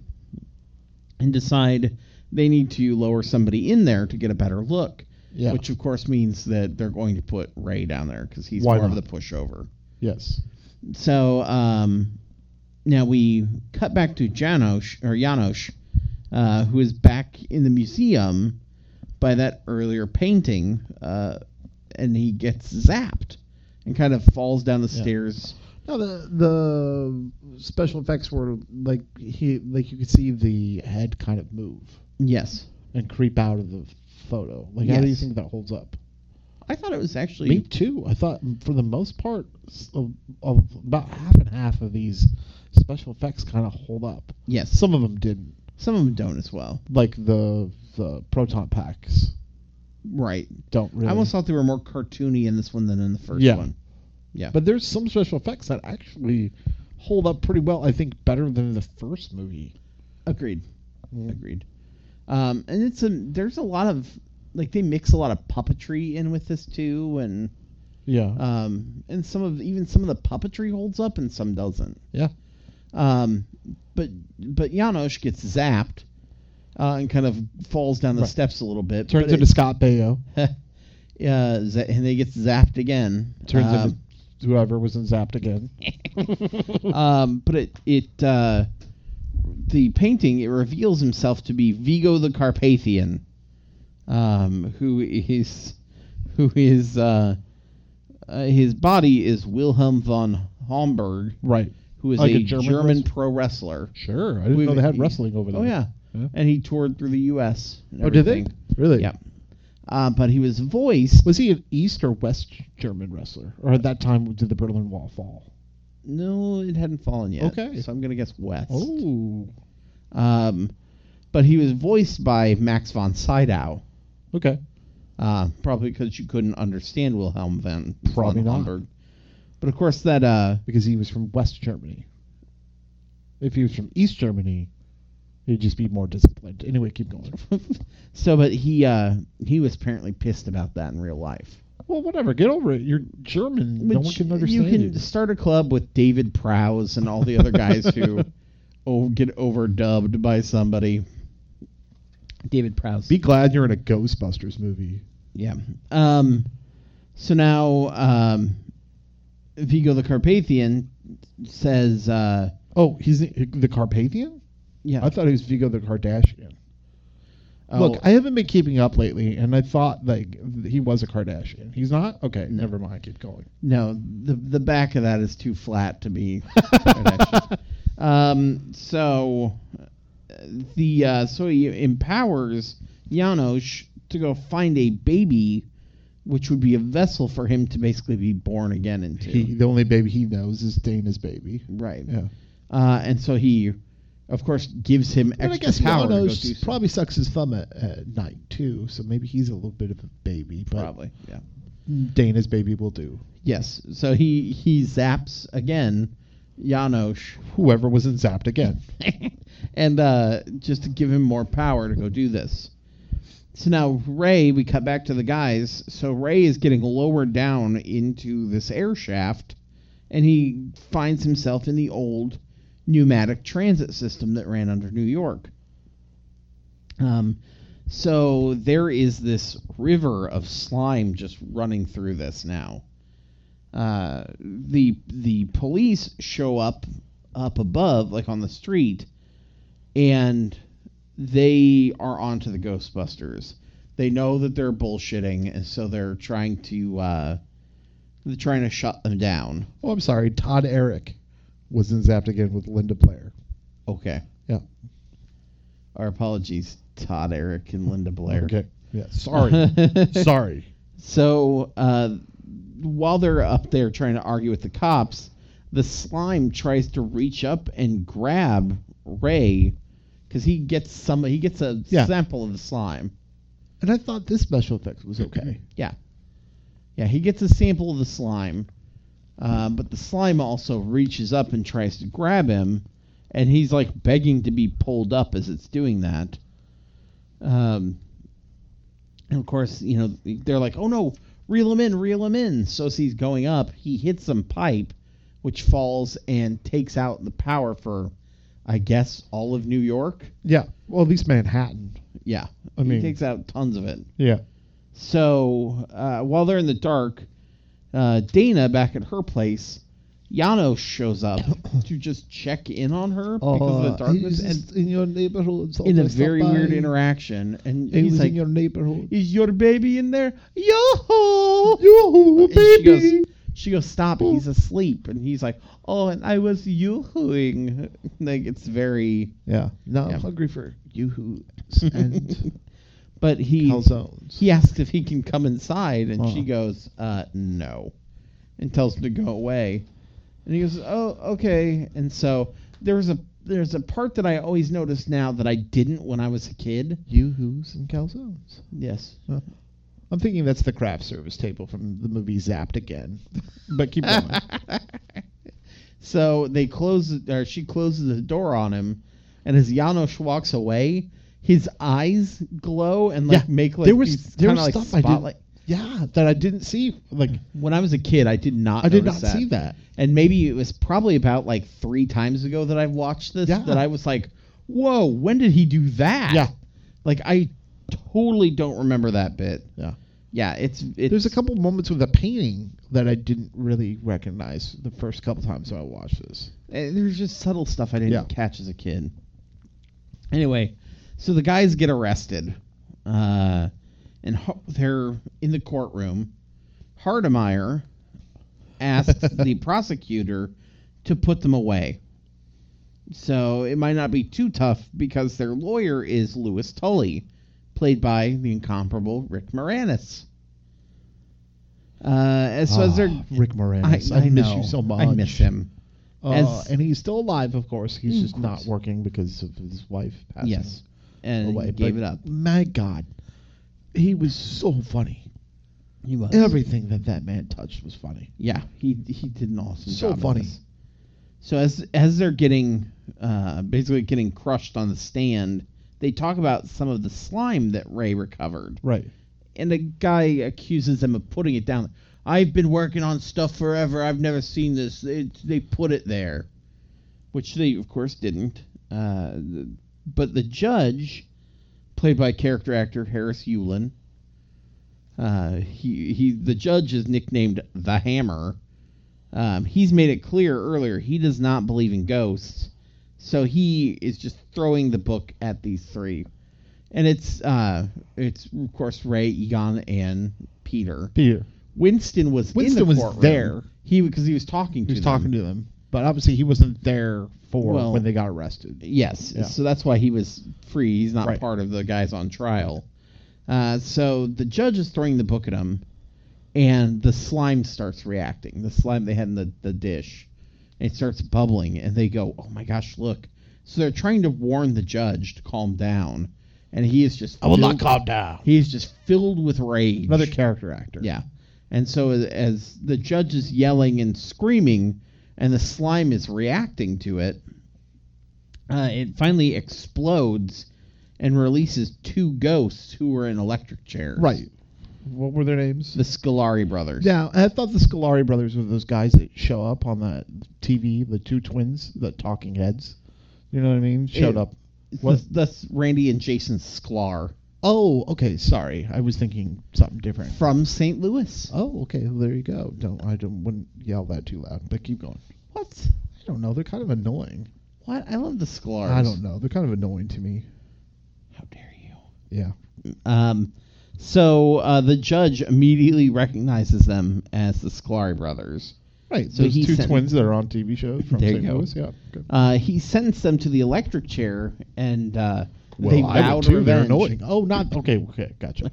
and decide they need to lower somebody in there to get a better look. Yeah. Which, of course, means that they're going to put Ray down there because he's Why more not? of the pushover. Yes. So um, now we cut back to Janosch, or Janosch, uh, who is back in the museum by that earlier painting, uh, and he gets zapped and kind of falls down the Yeah. stairs. No, the the special effects were like he like you could see the head kind of move Yes. and creep out of the photo. Like, how do you Yes. think that holds up? I thought it was actually Me too. I thought, for the most part, s- of, of about half and half of these special effects kind of hold up. yes. Some of them didn't, Some of them don't as well. like the the proton packs Right. don't really. I almost thought they were more cartoony in this one than in the first Yeah. one. Yeah. But there's some special effects that actually hold up pretty well. I think better than the first movie. Agreed. Mm. Agreed. Um, and it's a there's a lot of like they mix a lot of puppetry in with this too, and Yeah. um, and some of even some of the puppetry holds up and some doesn't. yeah. Um, but but Janosch gets zapped uh, and kind of falls down the Right. steps a little bit. Turns but into Scott Baio. it, uh, za- and they get zapped again. Turns Um, into whoever was in Zapped again. um, but it it uh, the painting it reveals himself to be Vigo the Carpathian, um, who is who is uh, uh, his body is Wilhelm von Homburg, Right. who is Like a, a German, German wrestler? pro wrestler. Sure. I didn't We've- know they had he- wrestling over there. Oh yeah. Yeah. and he toured through the U S and Oh, did they? everything. Really? Yeah. Uh, but he was voiced. Was he an East or West German wrestler? Or at that time, did the Berlin Wall fall? No, it hadn't fallen yet. Okay. So I'm gonna guess West. Oh. Um, but he was voiced by Max von Sydow. Okay. Uh, probably because you couldn't understand Wilhelm von, Probably von not. Homburg. But of course that uh, Because he was from West Germany. If he was from East Germany, he'd just be more disciplined. Anyway, keep going. so but he uh, he was apparently pissed about that in real life. Well, whatever. Get over it. You're German. no one Which can understand you can you. start a club with David Prowse and all the other guys who oh, get overdubbed by somebody. David Prowse. Be glad you're in a Ghostbusters movie. Yeah. Um, so now um, Vigo the Carpathian says, uh, Oh, he's the, the Carpathian? yeah. I thought he was Vigo the Kardashian. oh, Look, I haven't been keeping up lately, and I thought like he was a Kardashian. He's not? Okay, never mind. Keep going. no, the the back of that is too flat to be. Kardashian. um, so uh, the uh, so he empowers Janosch to go find a baby, which would be a vessel for him to basically be born again into. He, the only baby he knows is Dana's baby. right. Yeah. Uh, and so he, of course, gives him But I extra guess power to go do Janosch something. probably sucks his thumb at, at night, too, so maybe he's a little bit of a baby. But Probably, yeah. Dana's baby will do. Yes. So he he zaps again, Janosch, Whoever was in Zapped again. and uh, just to give him more power to go do this. So now Ray, we cut back to the guys. So Ray is getting lowered down into this air shaft, and he finds himself in the old pneumatic transit system that ran under New York. Um, so there is this river of slime just running through this now. Uh, the the police show up up above, like on the street, and they are onto the Ghostbusters. They know that they're bullshitting, and so they're trying to uh, they're trying to shut them down. Oh, I'm sorry. Todd Eric was in Zapped again with Linda Blair. Okay. Yeah. Our apologies, Todd, Eric, and Linda Blair. Okay. Yeah. Sorry. sorry. So uh, while they're up there trying to argue with the cops, the slime tries to reach up and grab Ray because he gets some. He gets a Yeah. sample of the slime. And I thought this special effect was okay. Yeah, yeah. He gets a sample of the slime, uh, but the slime also reaches up and tries to grab him, and he's like begging to be pulled up as it's doing that. Um, and of course, you know, they're like, "Oh no, reel him in, reel him in." So as he's going up, he hits some pipe, which falls and takes out the power for, I guess, all of New York. Yeah. Well, at least Manhattan. Yeah, I mean- he takes out tons of it. Yeah. So uh, while they're in the dark, uh, Dana back at her place, Janosch shows up to just check in on her because of the darkness, and in your neighborhood. So in a I stopped very by. weird interaction. And He he's was like, in your neighborhood. "Is your baby in there?" Yo-ho! Yoo-hoo, And she goes, baby. she goes, "Stop! He's asleep." And he's like, "Oh, and I was yoo-hooing." Like it's very. Yeah. Now Yeah. I'm hungry for yoo-hoos. And But he Calzones. he asks if he can come inside, and Oh. she goes, uh, no, and tells him to go away. And he goes, oh, okay. And so there's a there's a part that I always notice now that I didn't when I was a kid. Yoo-hoos and calzones. Yes. Huh. I'm thinking that's the craft service table from the movie Zapped Again. But keep going. So they close, or she closes the door on him, and as Janosch walks away, his eyes glow and like Yeah, make like there was these there kinda was like stuff I spotlight. didn't. Yeah, that I didn't see. Like When I was a kid, I did not. I did not notice see that. And maybe it was probably about like three times ago that I've watched this Yeah. that I was like, "Whoa, when did he do that?" Yeah. Like I totally don't remember that bit. Yeah. Yeah, it's, it's There's a couple moments with the painting that I didn't really recognize the first couple times I watched this. Uh, There's just subtle stuff I didn't Yeah. catch as a kid. Anyway, so the guys get arrested, uh, and ho- they're in the courtroom. Hardemeyer asks the prosecutor to put them away. So it might not be too tough because their lawyer is Louis Tully, played by the incomparable Rick Moranis. Uh, as so as they're, Ah, Rick Moranis. I, I miss know, you so much. I miss him. Uh, As- and he's still alive, of course. He's Mm, just of not course. working because of his wife passing Yes, and away. he gave But it up. My God, he was so funny. He was. Everything that that man touched was funny. Yeah, he he did an awesome So job. of funny. this. So as as they're getting uh, basically getting crushed on the stand, they talk about some of the slime that Ray recovered, Right. and the guy accuses them of putting it down. I've been working on stuff forever. I've never seen this. It, they put it there, which they of course didn't. Uh, the- but the judge, played by character actor Harris Yulin, uh, he he the judge is nicknamed the Hammer. Um, he's made it clear earlier he does not believe in ghosts, so he is just throwing the book at these three, and it's uh, it's of course Ray, Egon, and Peter. Peter. Winston was Winston in the was courtroom. there. He because he was talking He to was them. talking to them. But obviously he wasn't there for Well, when they got arrested. Yes, Yeah. so that's why he was free. He's not Right. part of the guys on trial. Uh, so the judge is throwing the book at him, and the slime starts reacting. The slime they had in the, the dish. And it starts bubbling, and they go, oh my gosh, look. So they're trying to warn the judge to calm down, and he is just I will not filled- calm down. He is just filled with rage. Another character actor. Yeah. And so as, as the judge is yelling and screaming and the slime is reacting to it, uh, it finally explodes and releases two ghosts who were in electric chairs. Right. What were their names? The Scolari brothers. Yeah, I thought the Scolari brothers were those guys that show up on that T V, the two twins, the talking heads. You know what I mean? Showed It- up. What? What? That's, that's Randy and Jason Sklar Oh, okay. Sorry, I was thinking something different. from Saint Louis. Oh, okay. Well, there you go. Don't I don't wouldn't yell that too loud, but keep going. What? I don't know. They're kind of annoying. What? I love the Scolars. I don't know. They're kind of annoying to me. How dare you? Yeah. Um, so uh, the judge immediately recognizes them as the Scolari brothers. Right. So Those he two sent- twins that are on T V shows from There you Saint go. Louis. Yeah. Okay. Uh, he sentenced them to the electric chair, and uh, Well, they I would vowed too. They're revenge. annoying. Oh, not okay. Okay, gotcha.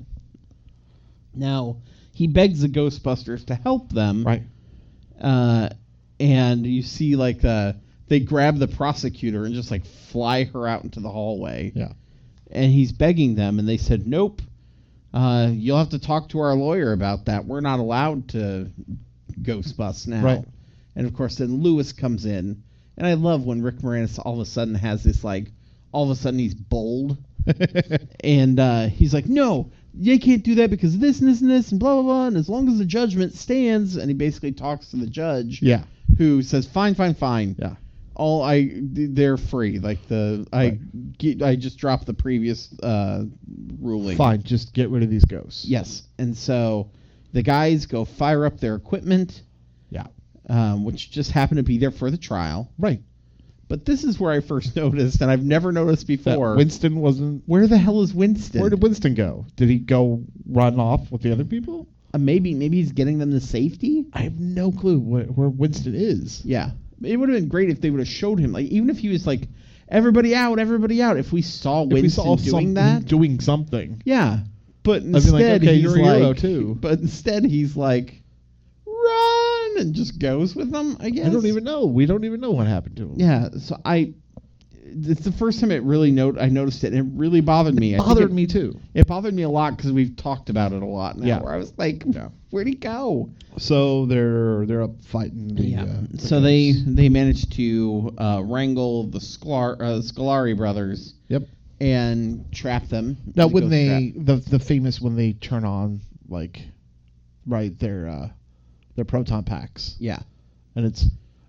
Now he begs the Ghostbusters to help them, Right. uh, and you see like uh, they grab the prosecutor and just like fly her out into the hallway. Yeah. And he's begging them, and they said, "Nope, uh, you'll have to talk to our lawyer about that. We're not allowed to Ghostbust now." Right. And of course, then Lewis comes in, and I love when Rick Moranis all of a sudden has this like, all of a sudden he's bold, and uh, he's like, "No, you can't do that because of this and this and this and blah blah blah." And as long as the judgment stands, and he basically talks to the judge, Yeah. who says, "Fine, fine, fine. Yeah. All I they're free. Like the I Right. get, I just dropped the previous uh, ruling." Fine. Just get rid of these ghosts. Yes, and so the guys go fire up their equipment, Yeah. um, which just happened to be there for the trial. Right. But this is where I first noticed, and I've never noticed That before. Winston wasn't. Where the hell is Winston? Where did Winston go? Did he go run off with the other people? Uh, maybe maybe he's getting them to safety. I have no clue where, where Winston is. Yeah, it would have been great if they would have showed him, like even if he was like everybody out, everybody out. If we saw If we Winston saw doing something, that, doing something, yeah. But be like, instead, okay, he's you're a like, hero, too. But instead, he's like, run, and just goes with them. I guess I don't even know. We don't even know what happened to him. Yeah. So I, it's the first time it really note I noticed it. And it really bothered me. I think bothered it, me too. It bothered me a lot because we've talked about it a lot now. Yeah. Where I was like, Yeah. where'd he go? So they're they're up fighting. The, Yeah. uh, the so they ghosts. they managed to uh, wrangle the Scolar, uh, Scolari brothers Yep. and trap them. Now The when ghost they trap. the the famous when they turn on like, right their uh, their proton packs yeah. and it's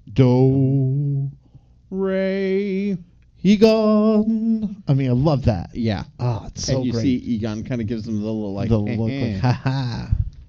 do Ray. Egon. I mean, I love that. Yeah. Oh, it's so and you great. see Egon kind of gives them the little like the look like ha ha.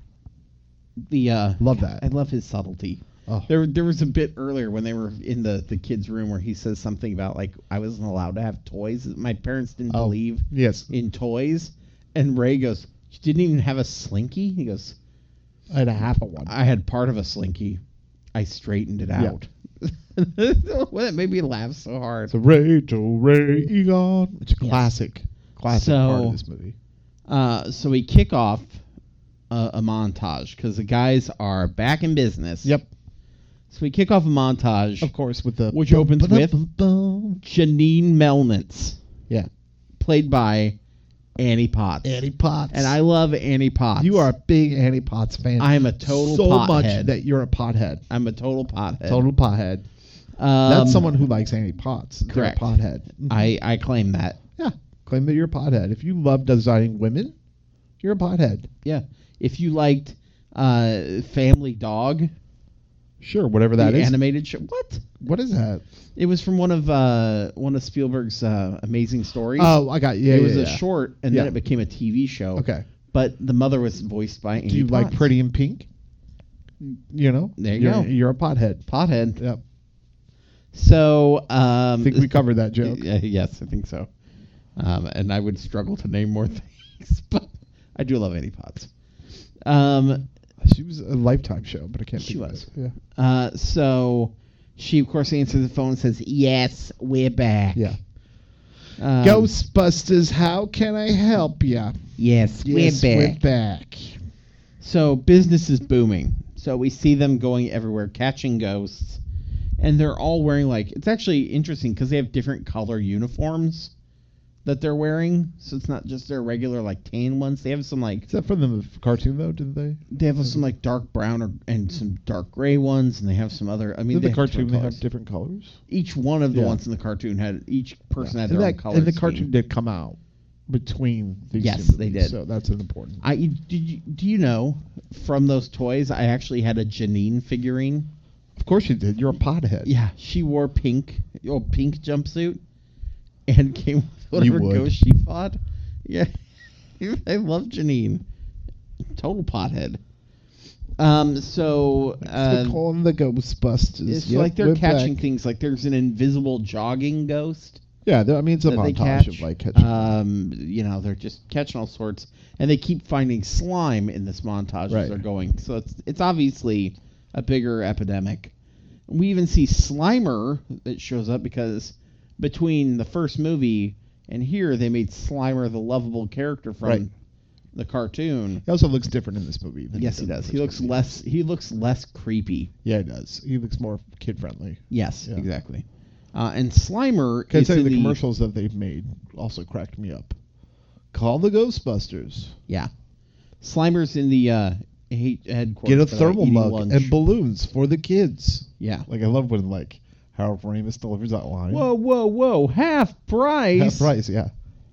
the uh Love that. I love his subtlety. Oh. There there was a bit earlier when they were in the the kids' room where he says something about like I wasn't allowed to have toys. My parents didn't Oh, believe yes. in toys. And Ray goes, "You didn't even have a slinky?" He goes, I had a half of one. "I had part of a slinky. I straightened it Yeah. out." Well, that made me laugh so hard. So Ray to Ray Egon. It's a Yeah. classic, classic part So- of this movie. Uh, so we kick off a, a montage because the guys are back in business. Yep. So we kick off a montage, Of course, with the Which opens with- Ba-da-bum-bum. Janine Melnitz, Yeah. played by Annie Potts. Annie Potts. And I love Annie Potts. You are a big Annie Potts fan. I am a total so pothead. much that you're a pothead. I'm a total pothead. Total pothead. Um, That's someone who likes Annie Potts. They're correct. a pothead. Mhm. I, I claim that. yeah. Claim that you're a pothead. If you love designing women, you're a pothead. Yeah. If you liked uh, Family Dog, Sure, whatever that the is. animated show. What? What is that? It was from one of uh, one of Spielberg's uh, Amazing Stories. Oh, I got yeah. it yeah, was a yeah. short, and Yeah. then it became a T V show. Okay. But the mother was voiced by Annie Do you like Potts. Pretty in Pink? You know, There you you're, go. You're a pothead. Pothead. Yep. So, um, I think we covered that joke. Uh, yes, I think so. Um, and I would struggle to name more things, but I do love Annie Potts. Um, She was a Lifetime show, but I can't. She think of was. it. Yeah. uh, so she, of course, answers the phone and says, "Yes, we're back." Yeah. Um, Ghostbusters, how can I help ya? Yes, Yes, we're back. we're back. So business is booming. So we see them going everywhere, catching ghosts, and they're all wearing like it's actually interesting because they have different color uniforms that they're wearing. So it's not just their regular like tan ones. They have some like Is that from the cartoon though? Didn't they? they have some like dark brown or, and some dark gray ones, and they have some other. I mean, In they the have cartoon, different they colors. have different colors. Each one of the Yeah. ones in the cartoon had each person had and their that, own color. and the scheme. cartoon did come out between these Yes, two they movies, did. So that's an important. I did you, do you know from those toys? I actually had a Janine figurine. Of course you did. You're a pothead. Yeah, she wore pink, oh pink jumpsuit, and came with You whatever would. ghost she fought. Yeah, I love Janine. Total pothead. Um, so uh, they call them the Ghostbusters. it's Yep, like they're we're catching back. things. Like there's an invisible jogging ghost Yeah, they're- I mean it's a that they montage catch. of like catching. Um, you know, they're just catching all sorts, and they keep finding slime in this montage Right. as they're going. So it's it's obviously a bigger epidemic. We even see Slimer that shows up because between the first movie and here, they made Slimer the lovable character from Right. the cartoon. He also looks different in this movie. Than Yes, he did in does. the He first looks movie. less. He looks less creepy. Yeah, he does. He looks more kid friendly. Yes, Yeah. exactly. Uh, and Slimer Can I is tell you in the the commercials that they've made also cracked me up. Call the Ghostbusters. Yeah, Slimer's in the uh, he- headquarters. Get a for, like, thermal eating mug lunch. and balloons for the kids. Yeah. Like I love when like Harold Ramis delivers that line. Whoa, whoa, whoa! Half price. Half price, yeah.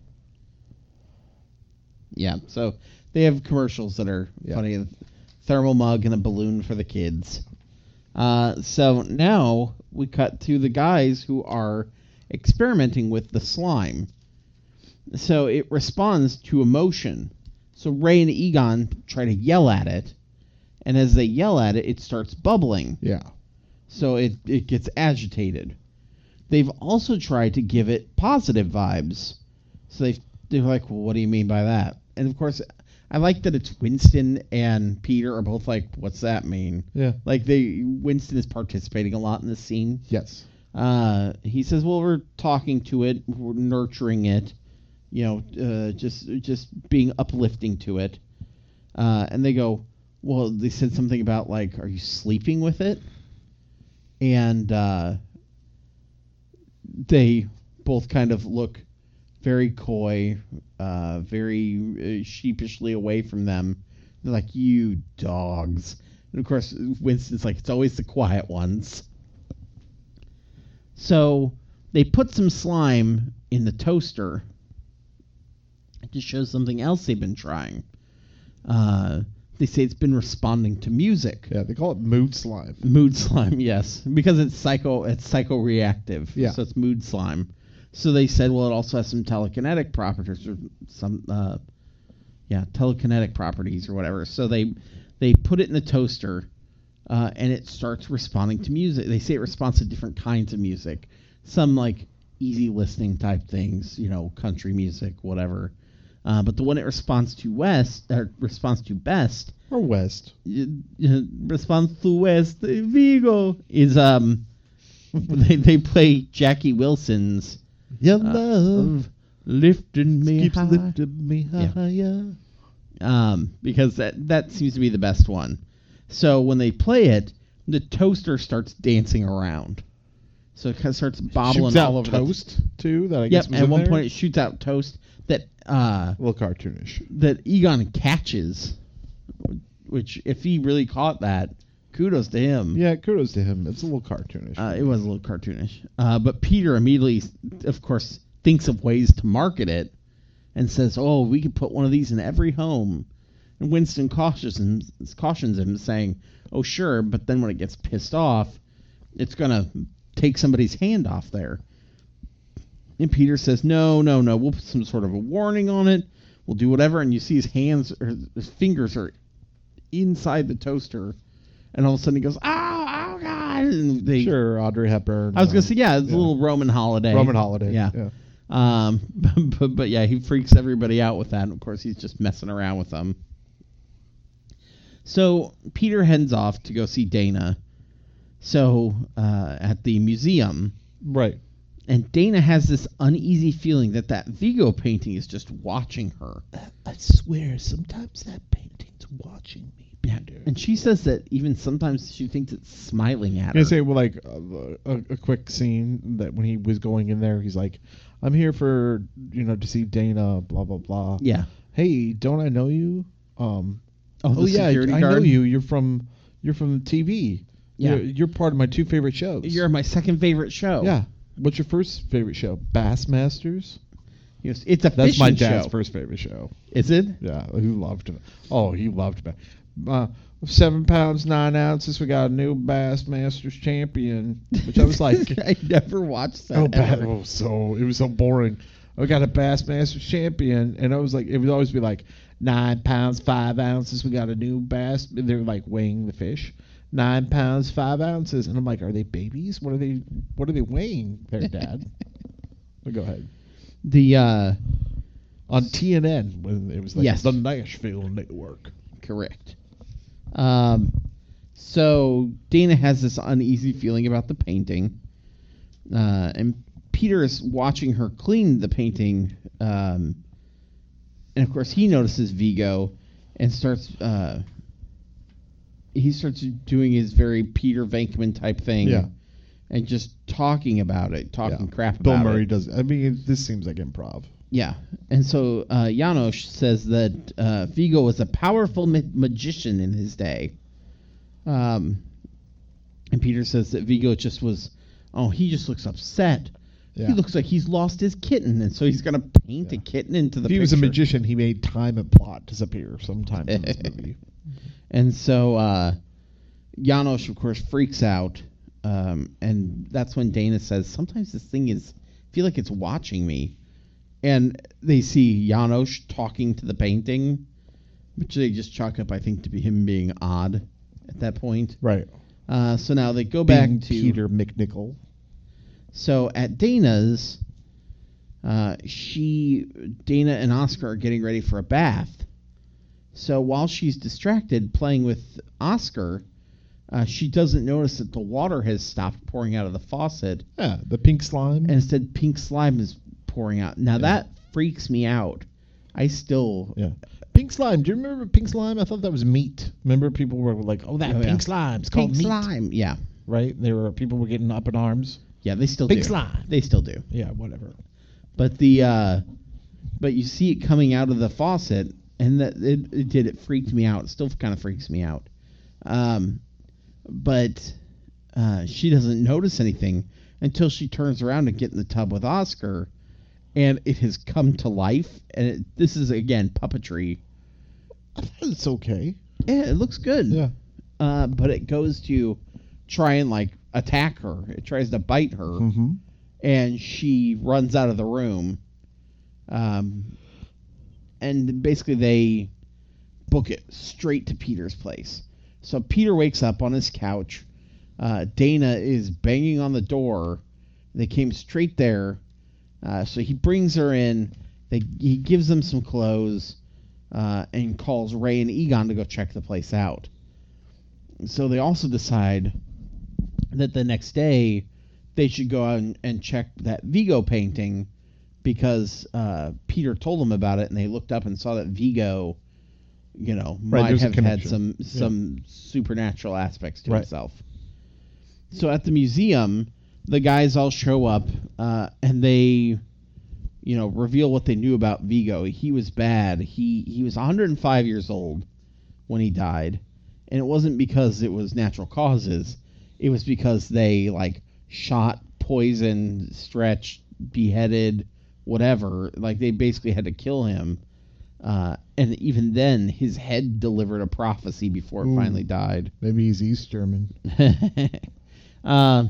Yeah. So they have commercials that are Yeah. funny. A thermal mug and a balloon for the kids. Uh, so now we cut to the guys who are experimenting with the slime. So it responds to emotion. So Ray and Egon try to yell at it, and as they yell at it, it starts bubbling. Yeah. So it, it gets agitated. They've also tried to give it positive vibes. So they've, they're like, well, what do you mean by that? And of course, I like that it's Winston and Peter are both like, what's that mean? Yeah. Like they Winston is participating a lot in this scene. Yes. Uh, he says, well, we're talking to it, we're nurturing it, you know, uh, just just being uplifting to it. Uh, and they go, well, they said something about, like, are you sleeping with it? And uh, they both kind of look very coy, uh, very uh, sheepishly away from them. They're like, you dogs. And, of course, Winston's like, it's always the quiet ones. So they put some slime in the toaster to show something else they've been trying. Uh, they say it's been responding to music. Yeah, they call it mood slime. Mood slime, yes, because it's psycho. It's psychoreactive. Yeah. So it's mood slime. So they said, well, it also has some telekinetic properties or some, uh, yeah, telekinetic properties or whatever. So they they put it in the toaster. Uh, and it starts responding to music. They say it responds to different kinds of music. Some, like, easy listening type things, you know, country music, whatever. Uh, but the one it responds to west, or responds to best, Or West. uh, responds to west, uh, Vigo, is, um, they, they play Jackie Wilson's Your uh, love Lifting Me keeps High. lifting me Yeah. higher. Um, because that, that seems to be the best one. So when they play it, the toaster starts dancing around. So it kind of starts bobbling Shoots out all over toast too. That I the. guess Yep. was At in one there? point, it shoots out toast that uh, a little cartoonish. that Egon catches. Which, if he really caught that, kudos to him. Yeah, kudos to him. It's a little cartoonish. Uh, it was a little cartoonish. Uh, but Peter immediately, of course, thinks of ways to market it, and says, "Oh, we could put one of these in every home." And Winston cautions him, cautions him, saying, "Oh, sure, but then when it gets pissed off, it's gonna take somebody's hand off there." And Peter says, "No, no, no. We'll put some sort of a warning on it. We'll do whatever." And you see his hands or his fingers are inside the toaster, and all of a sudden he goes, "Ow, oh God!" And they, Sure, Audrey Hepburn. I was gonna um, say, yeah, it's yeah. a little Roman holiday. Roman holiday. Yeah. yeah. Um, but, but yeah, he freaks everybody out with that. And of course, he's just messing around with them. So Peter heads off to go see Dana. So uh, at the museum, Right. and Dana has this uneasy feeling that that Vigo painting is just watching her. I swear, sometimes that painting's watching me. Yeah, and she says that even sometimes she thinks it's smiling at I her. say, well, like uh, a, a quick scene that when he was going in there, he's like, "I'm here for you know to see Dana." Blah blah blah. Yeah. Hey, don't I know you? Um. Oh, the oh yeah, security I know guard? you. You're from you're from T V. Yeah. You're, you're part of my two favorite shows. You're my second favorite show. Yeah. What's your first favorite show? Bassmasters. Yes, it's a That's fishing my dad's show. first favorite show. Is it? Yeah, he loved it. Oh, he loved it. Uh, seven pounds nine ounces. We got a new Bassmasters champion, which I was like, I never watched that. oh, bad. ever. Oh, so it was so boring. I got a Bassmasters champion, and I was like, it would always be like nine pounds five ounces. We got a new bass. They're like weighing the fish. Nine pounds five ounces, and I'm like, are they babies? What are they? What are they weighing? There, Dad. Well, go ahead. The uh, On T N N when it was like Yes. the Nashville Network. correct. Um, so Dana has this uneasy feeling about the painting, uh, and Peter is watching her clean the painting, um, and of course he notices Vigo and starts. Uh, he starts doing his very Peter Venkman type thing, Yeah. and just talking about it, talking Yeah. crap Bill about Murray it. does. I mean, it, this seems like improv. Yeah, and so uh, Janos says that uh, Vigo was a powerful ma- magician in his day. Um, and Peter says that Vigo just was, oh, he just looks upset. Yeah. He looks like he's lost his kitten, and so he's going to paint Yeah. a kitten into the If he picture. was a magician, he made time and plot disappear sometimes in this movie. And so uh, Janos, of course, freaks out. Um, and that's when Dana says, sometimes this thing is, I feel like it's watching me. And they see Janos talking to the painting, which they just chalk up, I think, to be him being odd at that point. Right. Uh, so now they go back Being to Peter McNichol. So at Dana's, uh, she, Dana and Oscar are getting ready for a bath. So while she's distracted playing with Oscar, uh, she doesn't notice that the water has stopped pouring out of the faucet, Yeah, the pink slime. and instead pink slime is pouring out. Now that freaks me out. I still yeah. Pink slime. Do you remember pink slime? I thought that was meat. Remember people were like, "Oh, that Oh, pink yeah. slime. It's pink called meat." slime. Yeah, Right? They were people were getting up in arms. yeah, they still Pink do. slime. They still do. Yeah, whatever. But the uh, but you see it coming out of the faucet, and that it, it did. It freaked me out. It still kind of freaks me out. Um, but uh, she doesn't notice anything until she turns around to get in the tub with Oscar, and it has come to life. And it, this is again puppetry. I thought it's okay. Yeah, it looks good. Yeah. Uh, but it goes to try and like attack her. It tries to bite her, Mm-hmm. and she runs out of the room. Um, and basically they book it straight to Peter's place. So Peter wakes up on his couch. Uh, Dana is banging on the door. They came straight there. Uh, so he brings her in. They he gives them some clothes, uh, and calls Ray and Egon to go check the place out. So they also decide that the next day they should go out and, and check that Vigo painting, because uh, Peter told them about it, and they looked up and saw that Vigo, you know, Right, might there's a have had connection. some some supernatural aspects to Right. himself. So at the museum, the guys all show up, uh, and they, you know, reveal what they knew about Vigo. He was bad. He he was one hundred five years old when he died, and it wasn't because it was natural causes. It was because they like shot, poisoned, stretched, beheaded, whatever. Like they basically had to kill him. Uh, and even then, his head delivered a prophecy before it Ooh. finally died. Maybe he's East German. uh,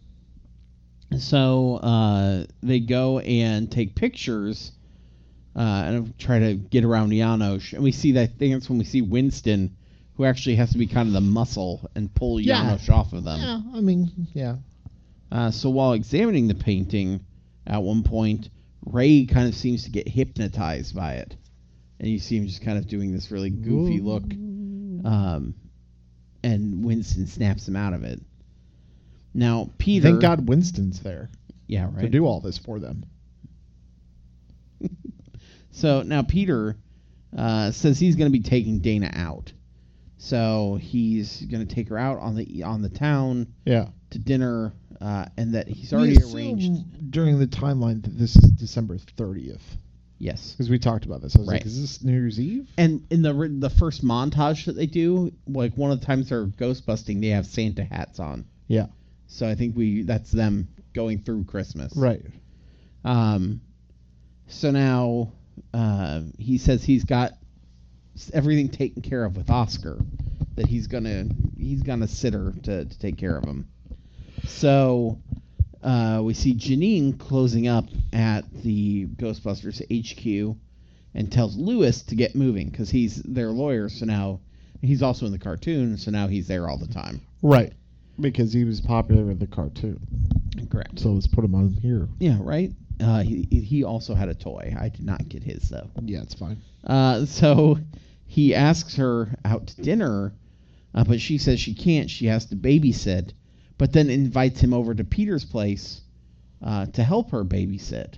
so uh, they go and take pictures uh, and try to get around Janosch. And we see that, I think that's when we see Winston, who actually has to be kind of the muscle and pull Yeah. Janosch off of them. Yeah, I mean, yeah. Uh, so while examining the painting, at one point, Ray kind of seems to get hypnotized by it. And you see him just kind of doing this really goofy Ooh. look. Um, and Winston snaps him out of it. Now, Peter... Thank God Winston's there Yeah, to right. do all this for them. So now Peter uh, says he's going to be taking Dana out. So he's going to take her out on the on the town Yeah. to dinner, uh, and that he's We already assume arranged. during the timeline that this is December thirtieth. Yes. Because we talked about this. I was Right. like, is this New Year's Eve? And in the the first montage that they do, like one of the times they're ghost busting, they have Santa hats on. Yeah. So I think we that's them going through Christmas. Right. Um. So now uh, he says he's got everything taken care of with Oscar. That he's gonna he's gonna sit her to, to take care of him. So uh, we see Janine closing up at the Ghostbusters H Q and tells Lewis to get moving because he's their lawyer. So now he's also in the cartoon. So now he's there all the time. Right. Because he was popular with the cartoon. Correct. So let's put him on here. Yeah. Right. Uh, he he also had a toy. I did not get his though. Yeah, it's fine. Uh, so he asks her out to dinner, uh, but she says she can't. She has to babysit, but then invites him over to Peter's place uh, to help her babysit.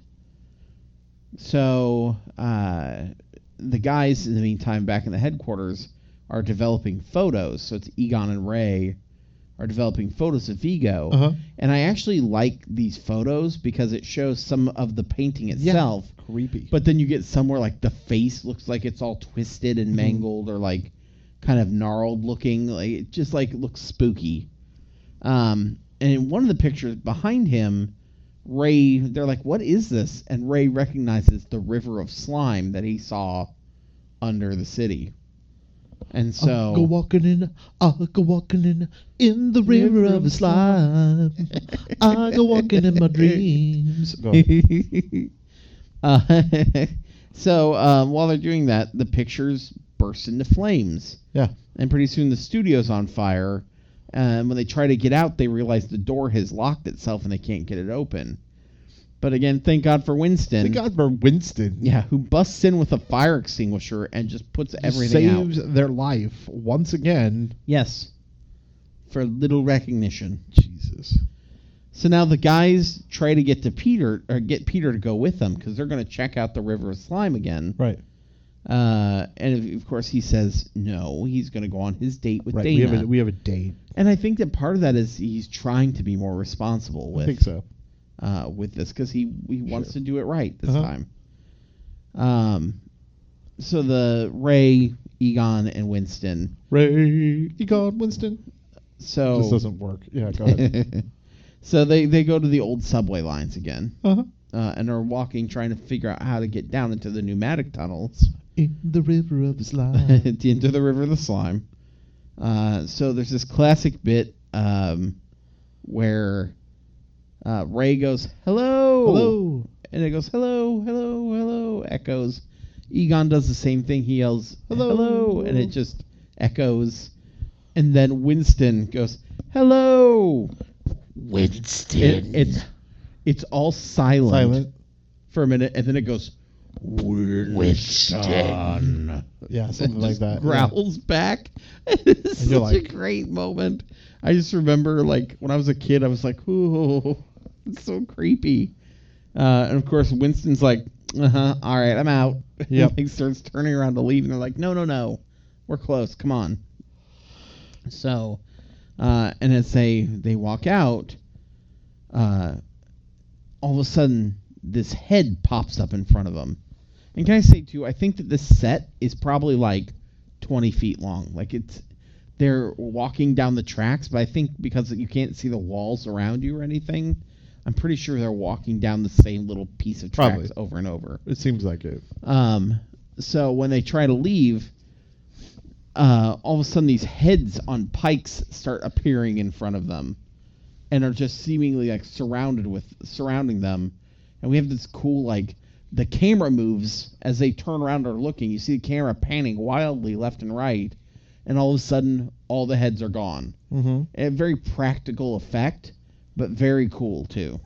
So uh, the guys, in the meantime, back in the headquarters, are developing photos. So it's Egon and Ray are developing photos of Vigo. Uh-huh. And I actually like these photos because it shows some of the painting itself. Creepy. But then you get somewhere like the face looks like it's all twisted and mangled or like kind of gnarled looking. Like it just like looks spooky. Um, and in one of the pictures behind him, Ray, they're like, "What is this?" And Ray recognizes the river of slime that he saw under the city. And so I'll go walking in, I'll go walking in, in the river of slime. I go walking in my dreams. Go ahead. uh, so um, while they're doing that, the pictures burst into flames. Yeah. And pretty soon the studio's on fire. And when they try to get out, they realize the door has locked itself and they can't get it open. But again, thank God for Winston. Thank God for Winston. Yeah, who busts in with a fire extinguisher and just puts everything out. Saves their life once again. Yes. for little recognition. Jesus. So now the guys try to get to Peter or get Peter to go with them because they're going to check out the River of Slime again. Right. Uh, and of, of course he says no. He's going to go on his date with Right. Dana. We have a we have a date. And I think that part of that is he's trying to be more responsible with I think so. uh, with this because he he wants Sure. to do it right this Uh-huh. time. Um, so the Ray, Egon, and Winston. Ray, Egon, Winston. So This doesn't work. Yeah, go ahead. so they they go to the old subway lines again. uh-huh. Uh, and are walking, trying to figure out how to get down into the pneumatic tunnels In the river of slime. into the river of the slime. Uh, so there's this classic bit um, where uh, Ray goes, "Hello, Hello. and it goes, "Hello, hello, hello," echoes. Egon does the same thing. He yells, Hello. "Hello," and it just echoes. And then Winston goes, "Hello." Winston. It, it's it's all silent, Silent. for a minute, and then it goes, Winston. Yeah, something It like just that. growls back. It's And you're such a like- great moment. I just remember, like, when I was a kid, I was like, ooh, it's so creepy. Uh, and of course, Winston's like, uh huh, all right, I'm out. Yep. He starts turning around to leave, and they're like, no, no, no, we're close. Come on. So, uh, and as they they walk out, uh, all of a sudden, this head pops up in front of them. And can I say too, I think that this set is probably like twenty feet long. Like it's, they're walking down the tracks, but I think because you can't see the walls around you or anything, I'm pretty sure they're walking down the same little piece of tracks Probably. over and over. It seems like it. Um, so when they try to leave, uh, all of a sudden these heads on pikes start appearing in front of them, and are just seemingly like surrounded with surrounding them. And we have this cool like the camera moves as they turn around and are looking. You see the camera panning wildly left and right, and all of a sudden all the heads are gone. Mm-hmm. A very practical effect, but very cool too.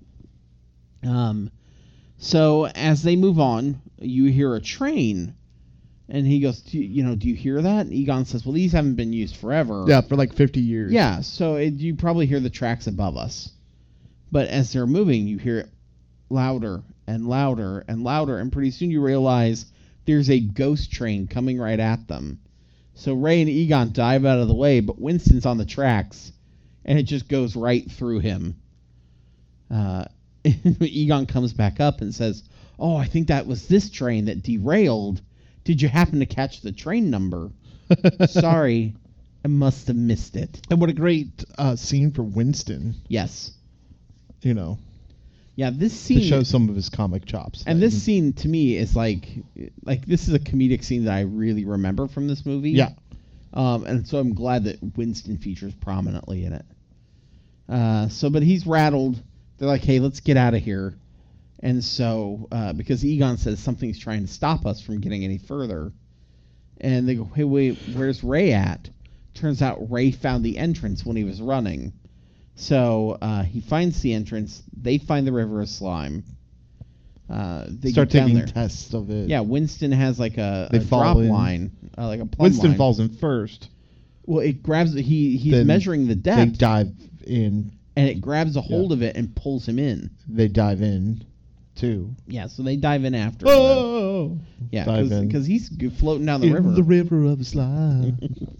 Um, so as they move on, you hear a train, and he goes, do you, you know, do you hear that? And Egon says, well, these haven't been used forever. Yeah, for like fifty years. Yeah, so it, you probably hear the tracks above us. But as they're moving, you hear it louder and louder and louder, and pretty soon you realize there's a ghost train coming right at them. So Ray and Egon dive out of the way, but Winston's on the tracks, and it just goes right through him. Uh, Egon comes back up and says, oh, I think that was this train that derailed. Did you happen to catch the train number? Sorry, I must have missed it. And what a great uh, scene for Winston. Yes. You know, Yeah, this to scene show some of his comic chops. and this That- scene to me is like like this is a comedic scene that I really remember from this movie. Yeah. Um, and so I'm glad that Winston features prominently in it. Uh, so, but he's rattled. They're like, hey, let's get out of here. And so, uh, because Egon says something's trying to stop us from getting any further. And they go, hey, wait, where's Ray at? Turns out Ray found the entrance when he was running. So uh, he finds the entrance. They find the river of slime. Uh, they start get down taking there. tests of it. Yeah, Winston has like a, They a fall drop in. line, uh, like a plumb Winston line. falls in first. Well, it grabs. He he's Then measuring the They depth, dive in. and it grabs a hold Yeah. of it and pulls him in. They dive in, too. Yeah, so they dive in after. him then. Oh! Yeah, dive in. because he's g- floating down the in river. the river of slime.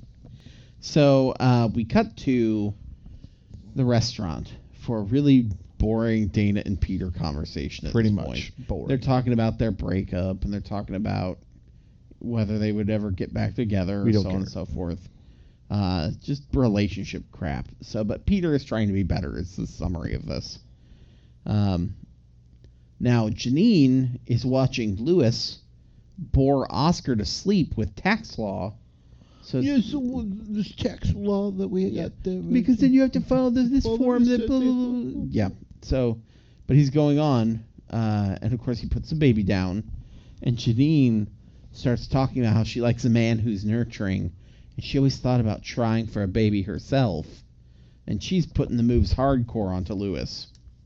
So uh, we cut to the restaurant for a really boring Dana and Peter conversation. At Pretty this much point. boring. They're talking about their breakup, and they're talking about whether they would ever get back together, We or don't so on and care. so forth. Uh, just relationship crap. So, but Peter is trying to be better. Is the summary of this. Um, now Janine is watching Lewis bore Oscar to sleep with tax law. So Yes, so this tax law that we Yeah, got there. because then you have to follow this, this Follow form this, that blah, blah, blah, blah. Yeah. So, but he's going on, uh, and of course he puts the baby down, and Janine starts talking about how she likes a man who's nurturing, and she always thought about trying for a baby herself, and she's putting the moves hardcore onto Lewis.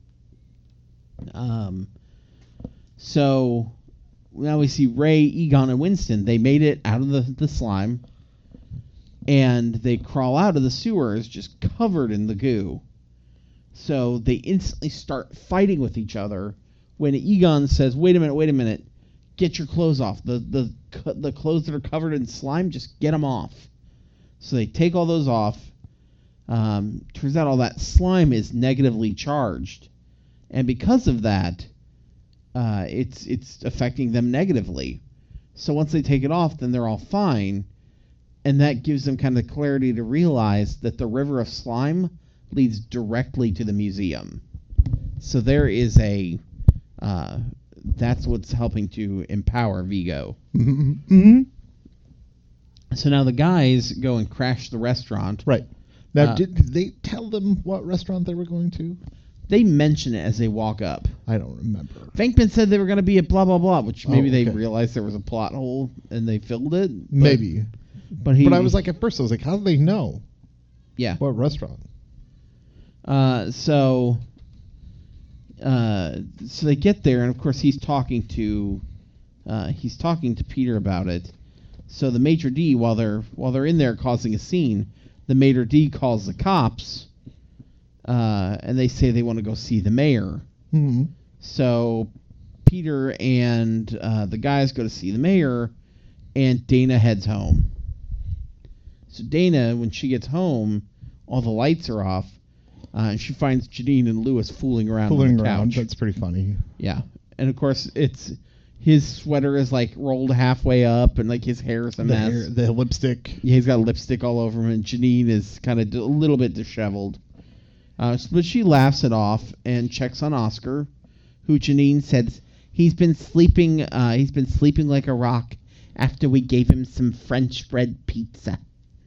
Um. So now we see Ray, Egon, and Winston. They made it out of the, the slime. and they crawl out of the sewers just covered in the goo. So they instantly start fighting with each other when Egon says, wait a minute, wait a minute, get your clothes off. The, the, the clothes that are covered in slime, just get them off. So they take all those off. Um, turns out all that slime is negatively charged. And because of that, uh, it's it's affecting them negatively. So once they take it off, then they're all fine. And that gives them kind of clarity to realize that the river of slime leads directly to the museum. So there is a... Uh, that's what's helping to empower Vigo. Mm-hmm. So now the guys go and crash the restaurant. Right. Now, Uh, did they tell them what restaurant they were going to? They mention it as they walk up. I don't remember. Venkman said they were going to be at blah, blah, blah, which maybe Oh, they okay. realized there was a plot hole and they filled it. But, Maybe. But, he, But I was like, at first, I was like, how do they know yeah. what restaurant? Uh, so, uh, so they get there, and of course he's talking to, uh, he's talking to Peter about it. So the maitre d', while they're while they're in there causing a scene, the maitre d' calls the cops, uh, and they say they want to go see the mayor. Mm-hmm. So Peter and uh, the guys go to see the mayor, and Dana heads home. So Dana, when she gets home, all the lights are off, uh, and she finds Janine and Lewis fooling around Fooling on the around. couch. That's pretty funny. Yeah, and of course it's his sweater is like rolled halfway up, and like his hair is a The, mess. hair, the lipstick. Yeah, he's got lipstick all over him, and Janine is kind of d- a little bit disheveled. Uh, s- but she laughs it off and checks on Oscar, who Janine says he's been sleeping. Uh, he's been sleeping like a rock after we gave him some French bread pizza.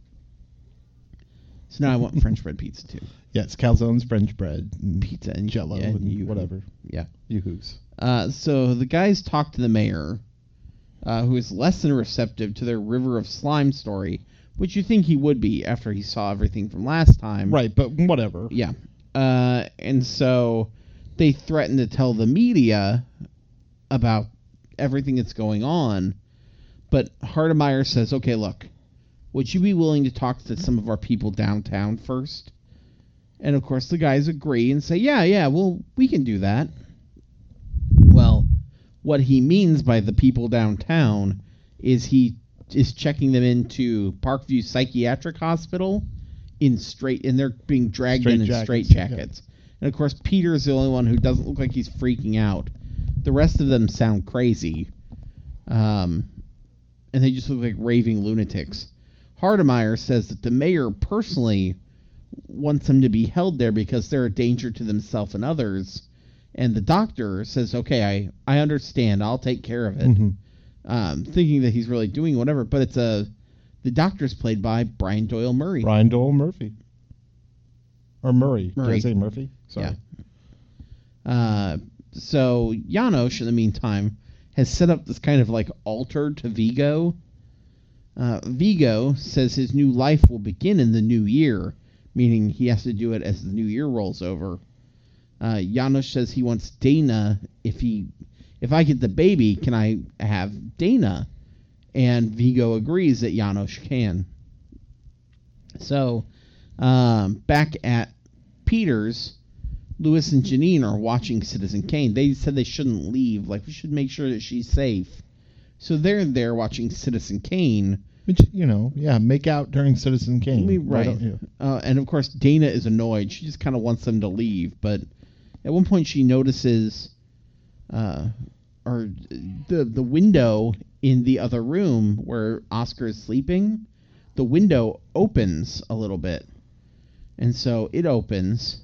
So now I want French bread pizza too. Yes, calzones, French bread, and Pizza and Jello, yeah, and you- whatever. Yeah. Yoo-hoos. Uh, so the guys talk to the mayor, uh, who is less than receptive to their River of Slime story, which you think he would be after he saw everything from last time. Right, but whatever. Yeah. Uh, and so they threaten to tell the media about everything that's going on. But Hardemeyer says, okay, look, would you be willing to talk to some of our people downtown first? And of course the guys agree and say, yeah, yeah, well, we can do that. Well, what he means by the people downtown is he is checking them into Parkview Psychiatric Hospital in straight, and they're being dragged in in Straitjackets, straight jackets. And of course, Peter is the only one who doesn't look like he's freaking out. The rest of them sound crazy, um, and they just look like raving lunatics. Hardemeyer says that the mayor personally wants them to be held there because they're a danger to themselves and others. And the doctor says, okay, I, I understand. I'll take care of it. Mhm. Um, thinking that he's really doing whatever. But it's a... The doctor's played by Brian Doyle Murray. Brian Doyle Murphy. Or Murray. Murray. Did I say Murphy? Sorry. Yeah. Uh, so Janosch, in the meantime, has set up this kind of like altar to Vigo. Uh, Vigo says his new life will begin in the new year, meaning he has to do it as the new year rolls over. Uh, Janosch says he wants Dana. If he, if I get the baby, can I have Dana? And Vigo agrees that Janosch can. So, um, back at Peter's, Lewis and Janine are watching Citizen Kane. They said they shouldn't leave. Like, we should make sure that she's safe. So they're there watching Citizen Kane. Which, you know, yeah, make out during Citizen Kane. We- Why right. don't you? Uh, and of course, Dana is annoyed. She just kind of wants them to leave. But at one point, she notices, uh, or the the window in the other room where Oscar is sleeping, the window opens a little bit, and so it opens,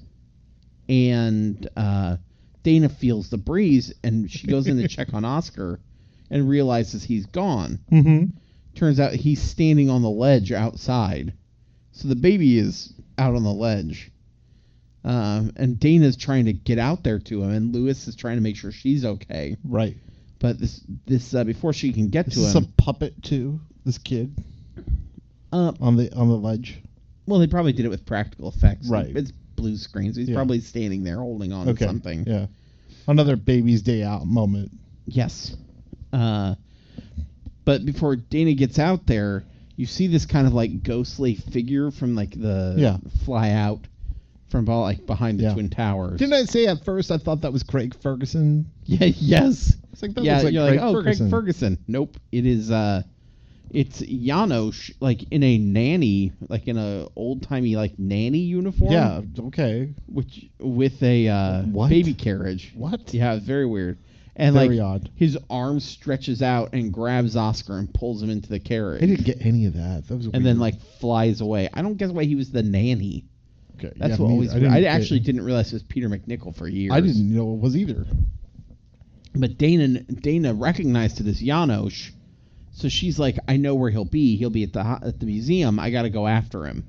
and uh, Dana feels the breeze, and she goes in to check on Oscar, and realizes he's gone. Mm-hmm. Turns out he's standing on the ledge outside. So the baby is out on the ledge. Um, and Dana's trying to get out there to him, and Lewis is trying to make sure she's okay. Right. But this, this uh, before she can get This to is him, a puppet, too, this kid, uh, on the on the ledge. well, they probably did it with practical effects. Right. It's blue screens. He's Yeah. probably standing there holding on Okay. to something. Yeah. Another baby's day out moment. Yes. Uh, but before Dana gets out there, you see this kind of like ghostly figure from like the Yeah. fly out from about, like behind the Yeah. Twin Towers. Didn't I say at first I thought that was Craig Ferguson? Yeah. Yes. It's like, that yeah. looks like you're Craig like, oh, Ferguson. Craig Ferguson. Nope. It is. uh It's Janosch, like in a nanny, like in a old timey like nanny uniform. Yeah, okay. Which with a uh, What? baby carriage. What? Yeah, it's very weird. And Very like odd. his arm stretches out and grabs Oscar and pulls him into the carriage. I didn't get any of that. That was and then like flies away. I don't guess why he was the nanny. okay. That's yeah, what me always. either. I, didn't get- actually didn't realize it was Peter McNichol for years. I didn't know it was either. But Dana Dana recognized it as Janosch, so she's like, I know where he'll be. He'll be at the ho- at the museum. I got to go after him.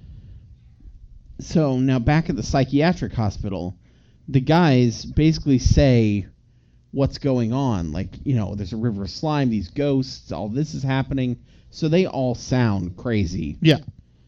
So now back at the psychiatric hospital, the guys basically say what's going on. Like, you know, there's a river of slime, these ghosts, all this is happening. So they all sound crazy. Yeah.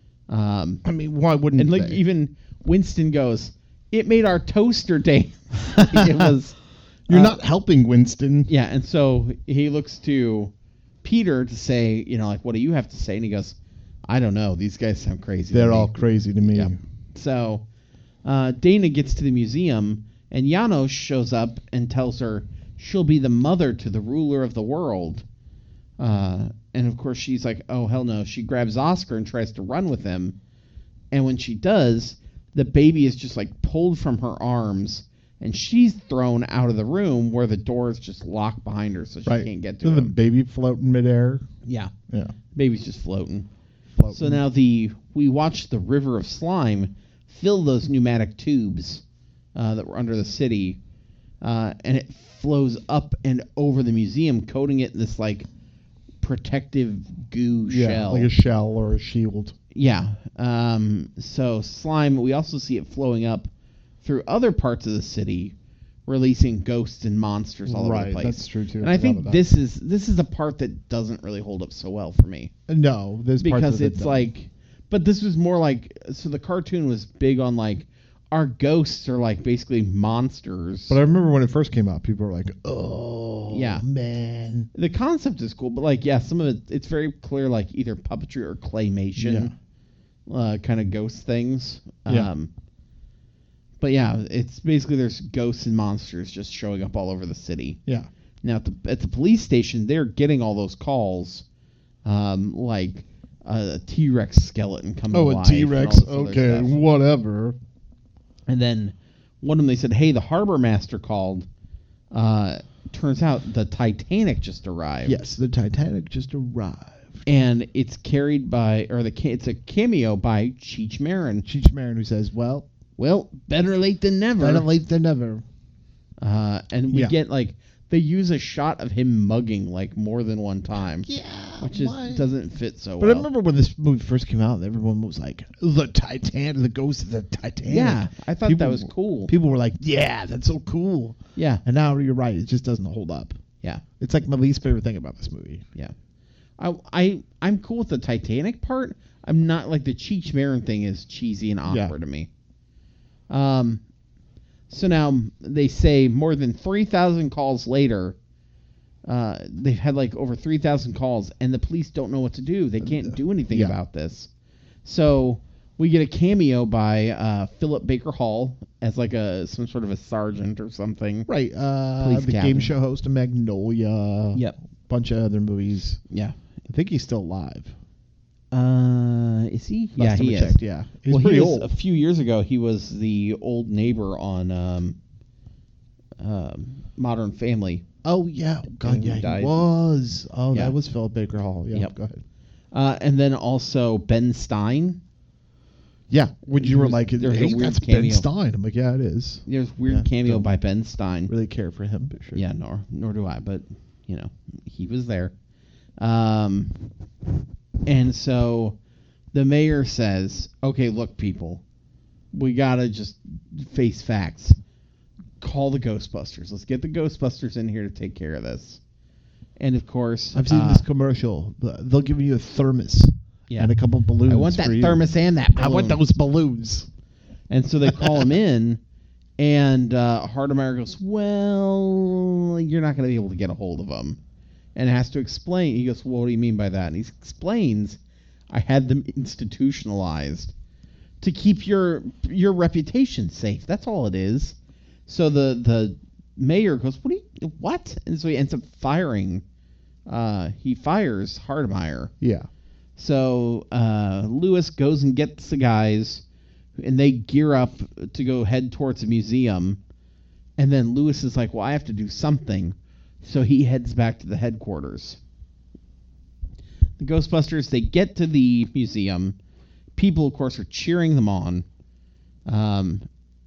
Um, I mean, why wouldn't and like they? even Winston goes, it made our toaster dance. It was. You're uh, not helping Winston. Yeah, and so he looks to Peter to say, you know, like, what do you have to say? And he goes, I don't know. These guys sound crazy. to They're me." all crazy to me. Yep. So uh, Dana gets to the museum, and Janosch shows up and tells her she'll be the mother to the ruler of the world. Uh, and of course, she's like, oh, hell no. She grabs Oscar and tries to run with him. And when she does, the baby is just like pulled from her arms, and she's thrown out of the room where the door is just locked behind her, so she Right. can't get to So the him. baby floating midair. Yeah, Yeah. baby's just floating. Floating. So now the we watched the river of slime fill those pneumatic tubes uh, that were under the city, uh, and it flows up and over the museum, coating it in this like protective goo yeah, shell. like a shell or a shield. Yeah. Um, so slime. We also see it flowing up through other parts of the city, releasing ghosts and monsters all over Right, the place. that's true, too. And I I forgot think about that. this is this is a part that doesn't really hold up so well for me. No, there's parts Because of it it's that- like, but this was more like, so the cartoon was big on like, our ghosts are like basically monsters. But I remember when it first came out, people were like, "Oh, Yeah. man." The concept is cool, but like, yeah, some of it, it's very clear like either puppetry or claymation, uh, kind of ghost things. Yeah. Um, but yeah, it's basically there's ghosts and monsters just showing up all over the city. Yeah. Now at the at the police station, they're getting all those calls, um, like a T Rex skeleton coming Oh, alive. a T Rex. and all this other Okay, stuff. whatever. And then one of them, they said, hey, the harbor master called. Uh, turns out the Titanic just arrived. Yes, the Titanic just arrived. And it's carried by, or the ca- it's a cameo by Cheech Marin. Cheech Marin, who says, "Well, Well, better late than never. better late than never." Uh, and we Yeah. get, like, they use a shot of him mugging, like, more than one time. Yeah, Which is why? doesn't fit so But well. I remember when this movie first came out, everyone was like, "The Titanic, the ghost of the Titanic." Yeah, I thought People- that was cool. People were like, "Yeah, that's so cool." Yeah, And now you're right; it just doesn't hold up. yeah, It's like my least favorite thing about this movie. yeah. I, I, I'm cool with the Titanic part. I'm not, like, the Cheech Marin thing is cheesy and awkward Yeah. to me. Um, so now they say more than three thousand calls later, uh, they've had like over three thousand calls, and the police don't know what to do. They can't do anything Yeah. about this. So we get a cameo by uh, Philip Baker Hall as like a some sort of a sergeant or something. Right. Uh, Police the captain. game show host of Magnolia. Yep. Bunch of other movies. Yeah. I think he's still alive. Uh, is he? Last yeah, time he I is. checked, yeah. He's well, pretty he was, old. A few years ago, he was the old neighbor on um, um, Modern Family. Oh yeah, God, who yeah, he died. was. Oh, Yeah. that was Philip Baker Hall. Yeah, Yep. go ahead. Uh, and then also Ben Stein. Yeah, when you were There's- like, there's a hey, weird that's Ben cameo. Stein. I'm like, yeah, it is. There's weird Yeah, cameo don't by Ben Stein. Really care for him, but sure. Yeah, nor nor do I, but you know, he was there. Um, and so the mayor says, "Okay, look, people, we gotta just face facts. Call the Ghostbusters. Let's get the Ghostbusters in here to take care of this." And of course, I've seen uh, this commercial. They'll give you a thermos Yeah. and a couple balloons. I want for that you. thermos and that. I want balloon. those balloons. And so they call him in, and uh, Hardemeyer goes, "Well, you're not going to be able to get a hold of him." and has to explain. He goes, well, what do you mean by that? And he explains, I had them institutionalized to keep your your reputation safe. That's all it is. So the the mayor goes, what do you, what? And so he ends up firing. Uh, he fires Hardmeyer. Yeah. So uh, Lewis goes and gets the guys, and they gear up to go head towards the museum. And then Lewis is like, well, I have to do something. So he heads back to the headquarters. The Ghostbusters, they get to the museum. People, of course, are cheering them on. Um,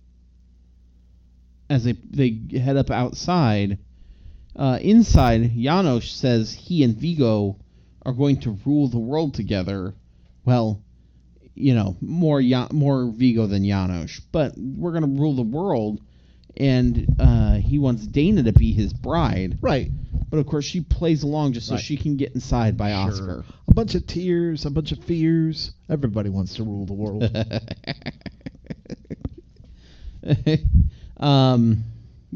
as they they head up outside. Uh, inside, Janosch says he and Vigo are going to rule the world together. Well, you know, more ja- more Vigo than Janosch, but we're going to rule the world. And uh, he wants Dana to be his bride. Right. But of course, she plays along just so Right. she can get inside by Sure. Oscar. A bunch of tears, a bunch of fears. Everybody wants to rule the world. um,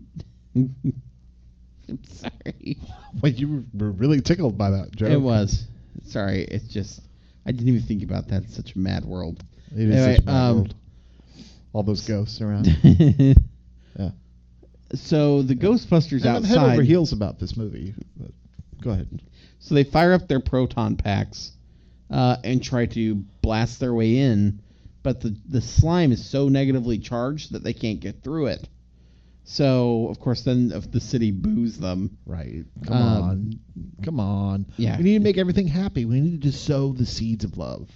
I'm sorry. Wait, you were really tickled by that joke. It was. Sorry, it's just I didn't even think about that. It's such a mad world. It is Anyway, such a mad um, world. All those ghosts around. Yeah. So the Ghostbusters I'm head outside. over heels about this movie. But go ahead. So they fire up their proton packs uh, and try to blast their way in, but the the slime is so negatively charged that they can't get through it. So of course, then if the city boos them. Right. Come Um, on. Come on. yeah. We need to make everything happy. We need to sow the seeds of love.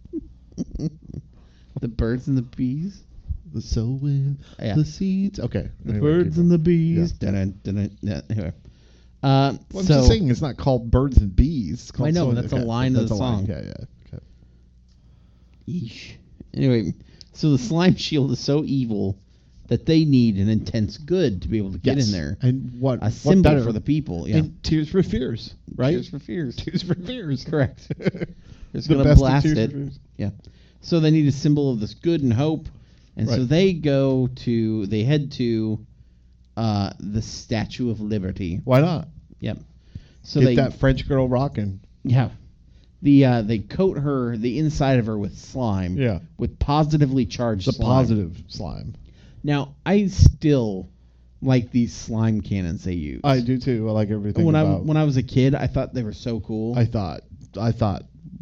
The birds and the bees. The sowing Yeah. the seeds. Okay. The Anyway, birds keep and the going. bees. Yeah. Dun, dun, dun, dun, anyway. Uh, Well, I'm so just saying it's not called birds and bees. It's called I know, sowing- that's a okay, line of that's the a line. song. Yeah, yeah. Okay. Yeesh. Anyway, so the slime shield is so evil that they need an intense good to be able to get Yes. in there. And what A what symbol better? for the people. Yeah. And Tears for Fears, right? Tears for Fears. Tears for Fears. Correct. Just The gonna best of blast Tears it. for Fears. Yeah. So they need a symbol of this good and hope, and so Right. they go to they head to uh, the Statue of Liberty. Why not? Yep. So Get they that French girl rocking. yeah. The uh, they coat her the inside of her with slime. Yeah. With positively charged The slime. positive slime. Now I still like these slime cannons they use. I do too. I like everything when I about. when I was a kid, I thought they were so cool. I thought I thought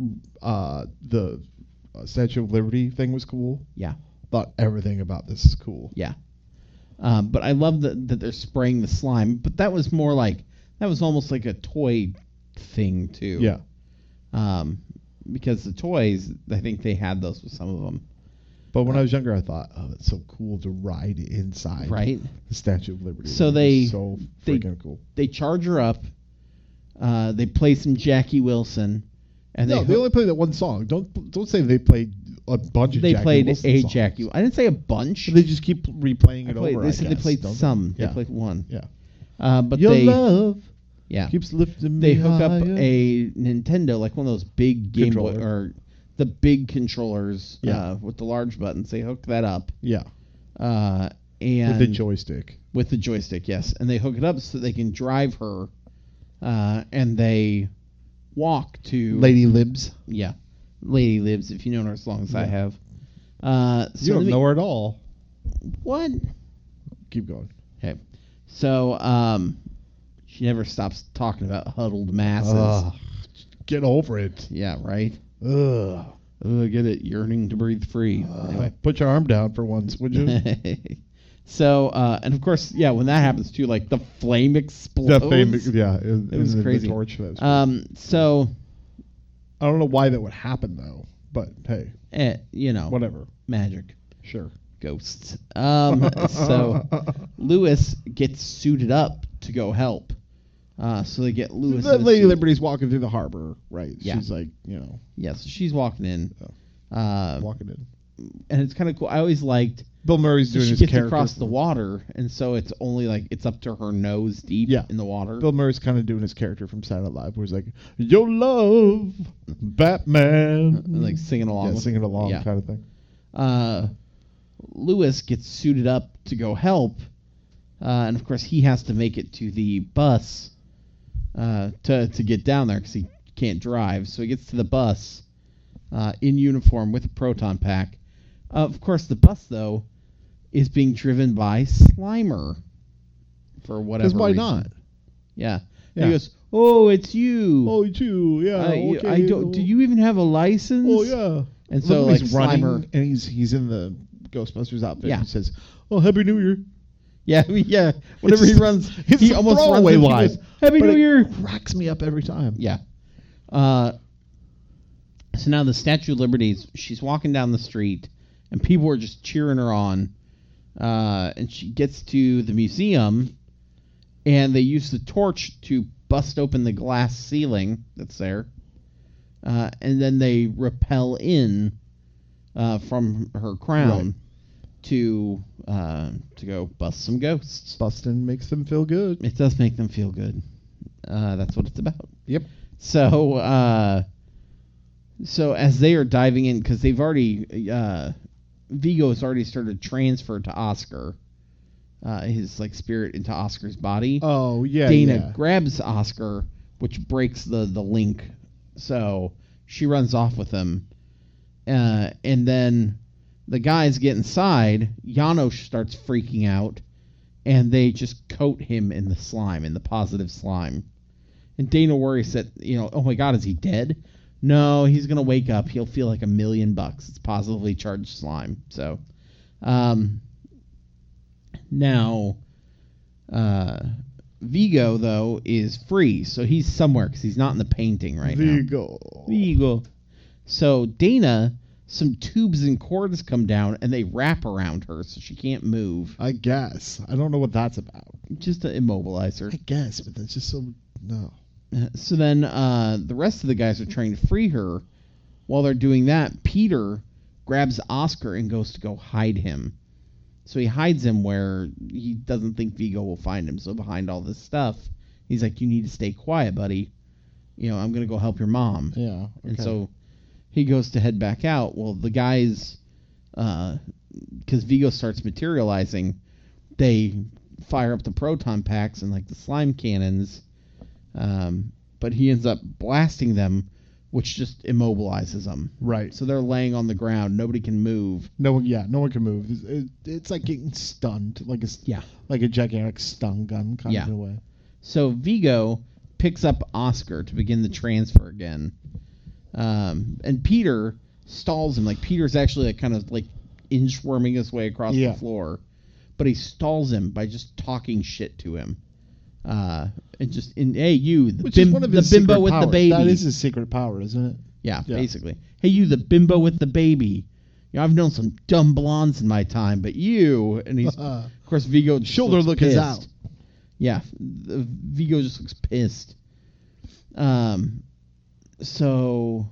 uh, the uh, Statue of Liberty thing was cool. yeah. Thought everything about this is cool. Yeah. Um, but I love that, that they're spraying the slime. But that was more like, that was almost like a toy thing, too. Yeah. Um, because the toys, I think they had those with some of them. But when I was younger, I thought, oh, that's so cool to ride inside Right? the Statue of Liberty. So It was they- so they- freaking cool. They charge her up. Uh, they play some Jackie Wilson. And No, they, they hook- only played that one song. Don't don't say they played a bunch of. they Jackie played Wilson a songs. Jackie. I didn't say a bunch. They just keep replaying I it played- over. they I said they guess, played don't they? some. Yeah. They played one. Yeah. Uh, but Your they love yeah. keeps lifting me they hook up higher. a Nintendo, like one of those big Game Boy Controller. or the big controllers Yeah. uh, with the large buttons. They hook that up, Yeah. uh, and With the joystick. with the joystick, yes, and they hook it up so they can drive her, uh, and they walk to Lady Libs. yeah, Lady Lives. If you know her as long as I Yeah. have, uh, so You let don't me- know her at all. what? Keep going. Okay, so um, she never stops talking about huddled masses. Ugh. Get over it. Yeah, right. Ugh. Oh, I get it. Yearning to breathe free. Anyway. Put your arm down for once, would you? so, uh, and of course, yeah, when that happens too, like the flame explodes. That famous, yeah, in, It was in the crazy. torch. That was Um, so, I don't know why that would happen though, but hey, eh, you know, whatever. magic, Sure. ghosts. Um, so Lewis gets suited up to go help. Uh, so they get Lewis. That in a Lady suit. Liberty's walking through the harbor, right? Yeah. She's like, you know, Yeah, so she's walking in. Uh, walking in. and it's kind of cool. I always liked. Bill Murray's So doing she his gets character. across the water, and so it's only like it's up to her nose deep Yeah. in the water. Bill Murray's kind of doing his character from Saturday Night Live, where he's like, "Your love, Batman," And, like singing along, yeah, with singing along yeah. kind of thing. Uh, Lewis gets suited up to go help, uh, and of course he has to make it to the bus uh, to to get down there because he can't drive. So he gets to the bus uh, in uniform with a proton pack. Uh, of course, the bus though is being driven by Slimer for whatever. Because why reason. not? Yeah. Yeah. He goes, "Oh, it's you. Oh, too. Yeah. I, okay. I don't. Do you even have a license?" Oh, yeah. And so, Look, like, he's running, Slimer. and he's he's in the Ghostbusters outfit. Yeah. He says, "Oh, Happy New Year." Yeah, yeah. Whenever It's he runs, it's he a almost runs throwaway into people, line. goes, Happy but New it Year. cracks me up every time. Yeah. Uh, so now the Statue of Liberty, she's walking down the street, and people are just cheering her on. Uh, and she gets to the museum, and they use the torch to bust open the glass ceiling that's there. Uh, and then they rappel in uh, from her crown Right. to uh, to go bust some ghosts. Bustin' makes them feel good. It does make them feel good. Uh, that's what it's about. Yep. So, uh, so as they are diving in, because they've already, uh, Vigo has already started to transfer to Oscar, uh, his like spirit into Oscar's body. Oh, yeah, Dana yeah. grabs Oscar, which breaks the the link. So she runs off with him, uh, and then the guys get inside. Janos starts freaking out, and they just coat him in the slime, in the positive slime. And Dana worries that, you know, oh my God, is he dead? No, he's going to wake up. He'll feel like a million bucks. It's positively charged slime. So, um, now, uh, Vigo, though, is free. So he's somewhere because he's not in the painting right now. Vigo. Vigo. So Dana, some tubes and cords come down and they wrap around her so she can't move. I guess. I don't know what that's about. Just to immobilize her. I guess, but that's just so... No. So then uh, the rest of the guys are trying to free her. While they're doing that, Peter grabs Oscar and goes to go hide him. So he hides him where he doesn't think Vigo will find him. So behind all this stuff, he's like, you need to stay quiet, buddy. You know, I'm going to go help your mom. Yeah. Okay. And so he goes to head back out. Well, the guys, because Vigo starts materializing, they fire up the proton packs and like the slime cannons. Um, but he ends up blasting them, which just immobilizes them. Right. So they're laying on the ground. Nobody can move. No one, yeah, no one can move. It's, it, it's like getting stunned, like a Yeah. like a gigantic stun gun kind Yeah. of in a way. So Vigo picks up Oscar to begin the transfer again. Um, and Peter stalls him. Like Peter's actually like kind of like inchworming his way across Yeah. the floor. But he stalls him by just talking shit to him. Uh, and just in hey you the, Which bim, is one of the his bimbo secret with the powers. baby. That is his secret power, isn't it? Yeah, Yeah. basically. Hey, you, the bimbo with the baby. You know, I've known some dumb blondes in my time, but you, and he's, of course, Vigo just Shoulder looks look is pissed. out. Yeah, the, Vigo just looks pissed. Um, so,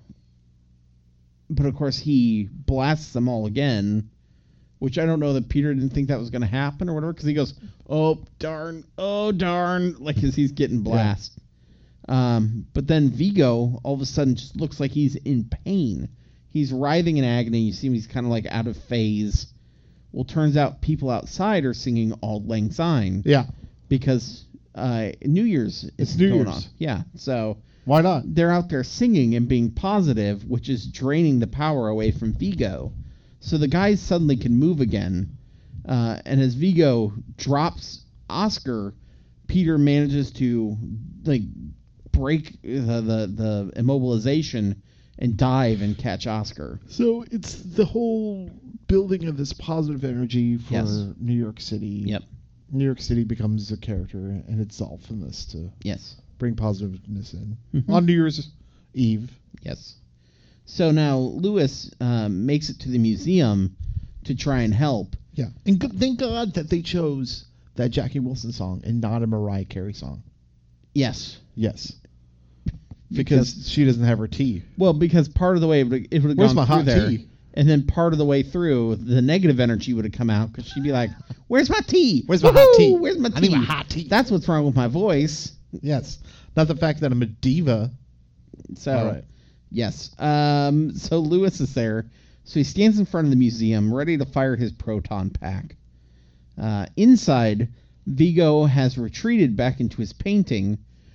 but of course he blasts them all again, which I don't know that Peter didn't think that was going to happen or whatever, because he goes, oh, darn, oh, darn, like as he's getting blasted. Um, but then Vigo all of a sudden just looks like he's in pain. He's writhing in agony. You see him, he's kind of like out of phase. Well, turns out people outside are singing Auld Lang Syne Yeah. because uh, New Year's is It's New going Year's. on. Yeah, so Why not? they're out there singing and being positive, which is draining the power away from Vigo. So the guys suddenly can move again. Uh, and as Vigo drops Oscar, Peter manages to like break the, the, the immobilization and dive and catch Oscar. So it's the whole building of this positive energy for Yes. New York City. Yep. New York City becomes a character and itself in this to Yes. bring positiveness in. Mhm. On New Year's Eve. Yes. So now Lewis um, makes it to the museum to try and help. Yeah. And good, thank God that they chose that Jackie Wilson song and not a Mariah Carey song. Yes. Yes. Because she doesn't have her tea. Well, because part of the way it would have Where's gone my through hot there, tea? and then part of the way through, the negative energy would have come out because she'd be like, "Where's my tea? Where's my hot tea? Where's my tea? I need my hot tea." That's what's wrong with my voice." Yes. Not the fact that I'm a diva. So, All right. yes. Um, so Lewis is there. So he stands in front of the museum, ready to fire his proton pack. Uh, inside, Vigo has retreated back into his painting,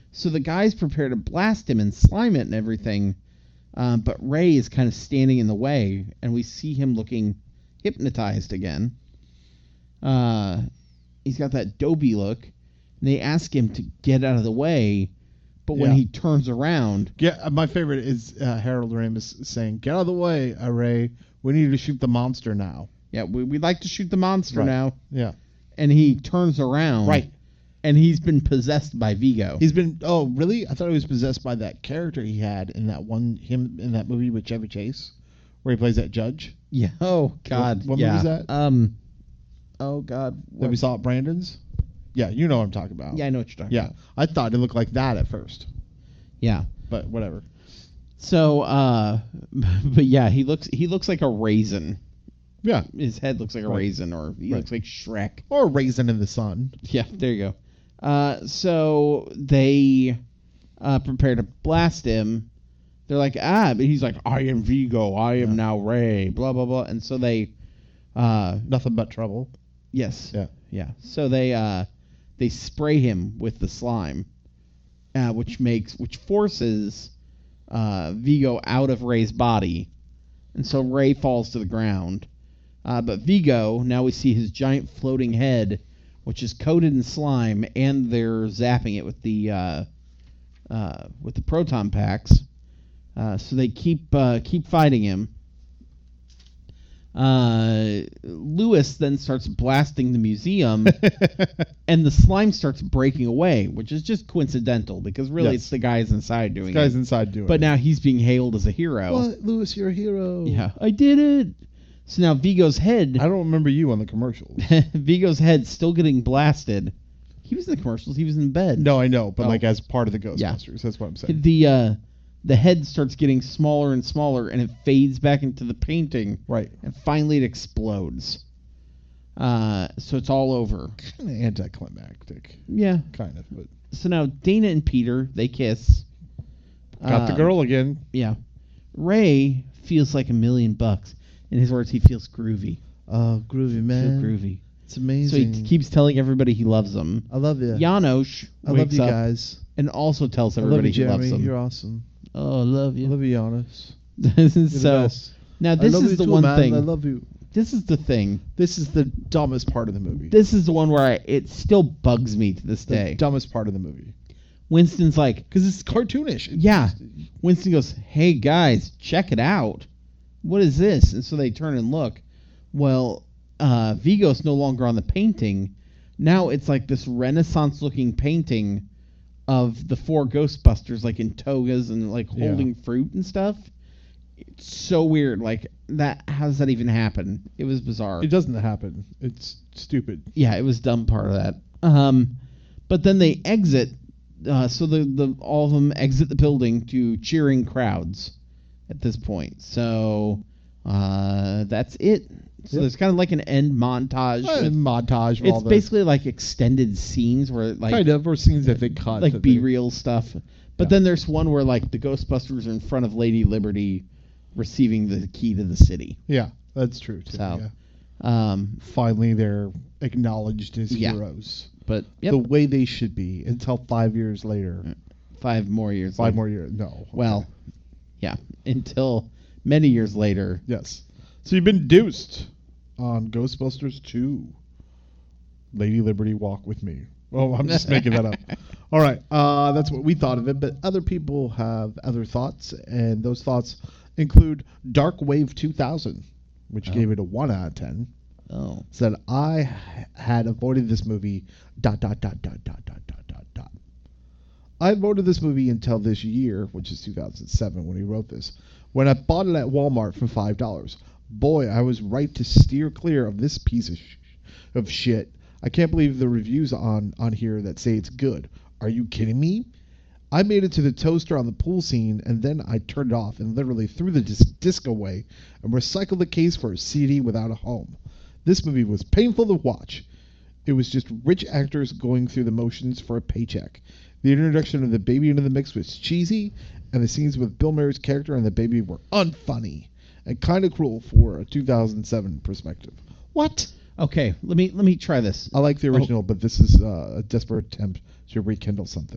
So the guys prepare to blast him and slime it and everything, um, but Ray is kind of standing in the way, and we see him looking hypnotized again. Uh, he's got that dopey look, and they ask him to get out of the way, but when Yeah. he turns around... Yeah, my favorite is uh, Harold Ramis saying, "Get out of the way, Ray. We need to shoot the monster now." Yeah, we, we'd like to shoot the monster Right. now. Yeah. And he turns around. Right. And he's been possessed by Vigo. He's been. Oh, really? I thought he was possessed by that character he had in that one him in that movie with Chevy Chase, where he plays that judge Yeah. Oh, God. What- what yeah. movie is that? Um. Oh, God. that we saw at Brandon's. Yeah, you know what I'm talking about. Yeah, I know what you're talking Yeah, about. I thought it looked like that at first, Yeah. but whatever. So, uh, but yeah, he looks he looks like a raisin. Yeah, His head looks like a Right. raisin, or he Right. looks like Shrek. or a raisin in the sun. Yeah, there you go. Uh, so they uh, prepare to blast him. They're like, ah, but he's like, I am Vigo, I am Yeah. now Ray, blah blah blah, and so they, uh, Nothing but trouble. yes, Yeah. yeah. So they uh, they spray him with the slime, uh, which makes which forces uh, Vigo out of Ray's body, and so Ray falls to the ground. Uh, but Vigo, now we see his giant floating head, which is coated in slime, and they're zapping it with the uh, uh, with the proton packs. Uh, so they keep uh, keep fighting him. Uh, Lewis then starts blasting the museum, and the slime starts breaking away, which is just coincidental because really Yes. it's the guys inside doing This guy's it. inside doing But it. now he's being hailed as a hero. What, Lewis, you're a hero. Yeah, I did it. So now Vigo's head, I don't remember you on the commercials. Vigo's head's still getting blasted. He was in the commercials. He was in bed. No, I know, but Oh. like as part of the Yeah. Ghostbusters, that's what I'm saying. The uh, the head starts getting smaller and smaller, and it fades back into the painting, Right. and finally it explodes. Uh, so it's all over. Kind of anticlimactic, Yeah. kind of, but So now Dana and Peter, they kiss. got the Um, girl again. Yeah. Ray feels like a million bucks. In his words, he feels groovy. Oh, groovy Feel groovy. It's So amazing. he keeps telling everybody he loves them. I love you. Janosch I love wakes you up guys. and also tells I love everybody you, he loves Jeremy. them. You're awesome. Oh, I love I you. love you, Giannis. This is You're so the best. now I this love is you the too, one man. thing. I love you. This is the thing. This is the dumbest part of the movie. This is the one where I, it still bugs me to this the day. dumbest part of the movie. Winston's like, Because it's cartoonish. It's yeah. just- Winston goes, hey guys, check it out. What is this? And so they turn and look. Well, uh, Vigo's no longer on the painting. Now it's like this Renaissance looking painting of the four Ghostbusters, like in togas and like Yeah. holding fruit and stuff. It's so weird. Like, that, how does that even happen? It was bizarre. It doesn't happen. It's stupid. Yeah, it was dumb part of that. Um, but then they exit. Uh, so the, the all of them exit the building to cheering crowds at this point. So uh, that's it. So Yep. there's kind of like an end montage. Uh, with- montage. With all it's the, basically like extended scenes where like kind of or scenes that they cut. like that B they- reel stuff. But Yeah. then there's one where like the Ghostbusters are in front of Lady Liberty, receiving the key to the city. Yeah, that's true too. So, yeah. Um, Finally, they're acknowledged as Yeah. heroes. but yep, The way they should be until five years later. five more years. Five later. more years. No. Well, yeah, until many years later. Yes. So you've been deuced on Ghostbusters two. Lady Liberty, walk with me. Oh, I'm just making that up. All right. Uh, that's what we thought of it, but other people have other thoughts, and those thoughts include Dark Wave two thousand, which Oh. gave it a one out of ten. Oh, Said I h- had avoided this movie. Dot dot dot dot dot dot dot dot dot. I avoided this movie until this year, which is two thousand seven, when he wrote this, when I bought it at Walmart for five dollars. Boy, I was right to steer clear of this piece of sh- of shit. I can't believe the reviews on on here that say it's good. Are you kidding me? I made it to the toaster on the pool scene, and then I turned it off and literally threw the dis- disc away and recycled the case for a C D without a home. This movie was painful to watch. It was just rich actors going through the motions for a paycheck. The introduction of the baby into the mix was cheesy, and the scenes with Bill Murray's character and the baby were unfunny and kind of cruel for a two thousand seven perspective. What? okay. Let me let me try this. I like the original, but this is uh, a desperate attempt to rekindle something.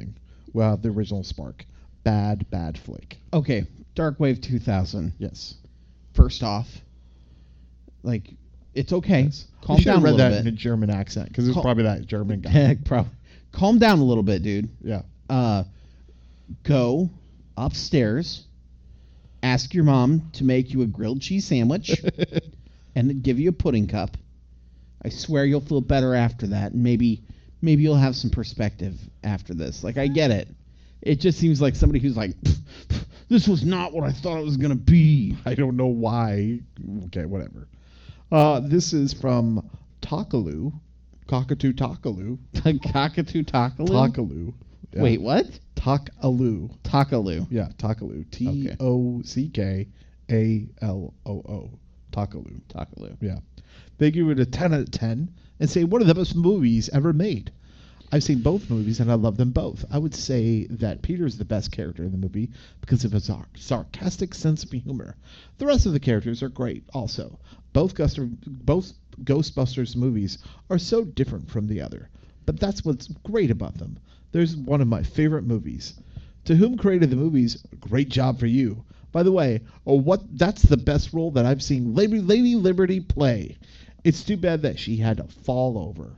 without the original spark. Bad, bad flick. Okay, Dark Wave two thousand. Yes. First off, like, it's okay. Yes. Calm You should down have a read little that in a bit. German accent because it's Cal- probably that German guy. Heck, probably. Calm down a little bit, dude. Yeah. Uh, go upstairs, ask your mom to make you a grilled cheese sandwich, and then give you a pudding cup. I swear you'll feel better after that, and maybe maybe you'll have some perspective after this. Like, I get it. It just seems like somebody who's like, this was not what I thought it was gonna be. I don't know why. Okay, whatever. Uh, this is from Takaloo. Cockatoo Takaloo. Cockatoo Takaloo? Takaloo. Yeah. Wait, what? Takaloo. Takaloo. Yeah, Takaloo. T O C K A L O O. Takaloo. Takaloo. Yeah. They give it a ten out of ten and say one of the best movies ever made. I've seen both movies and I love them both. I would say that Peter's the best character in the movie because of his sar- sarcastic sense of humor. The rest of the characters are great also. Both, Guster- both Ghostbusters movies are so different from the other, but that's what's great about them. There's one of my favorite movies. To whom created the movies, great job for you. By the way, oh, what that's the best role that I've seen Lady, Lady Liberty play. It's too bad that she had to fall over.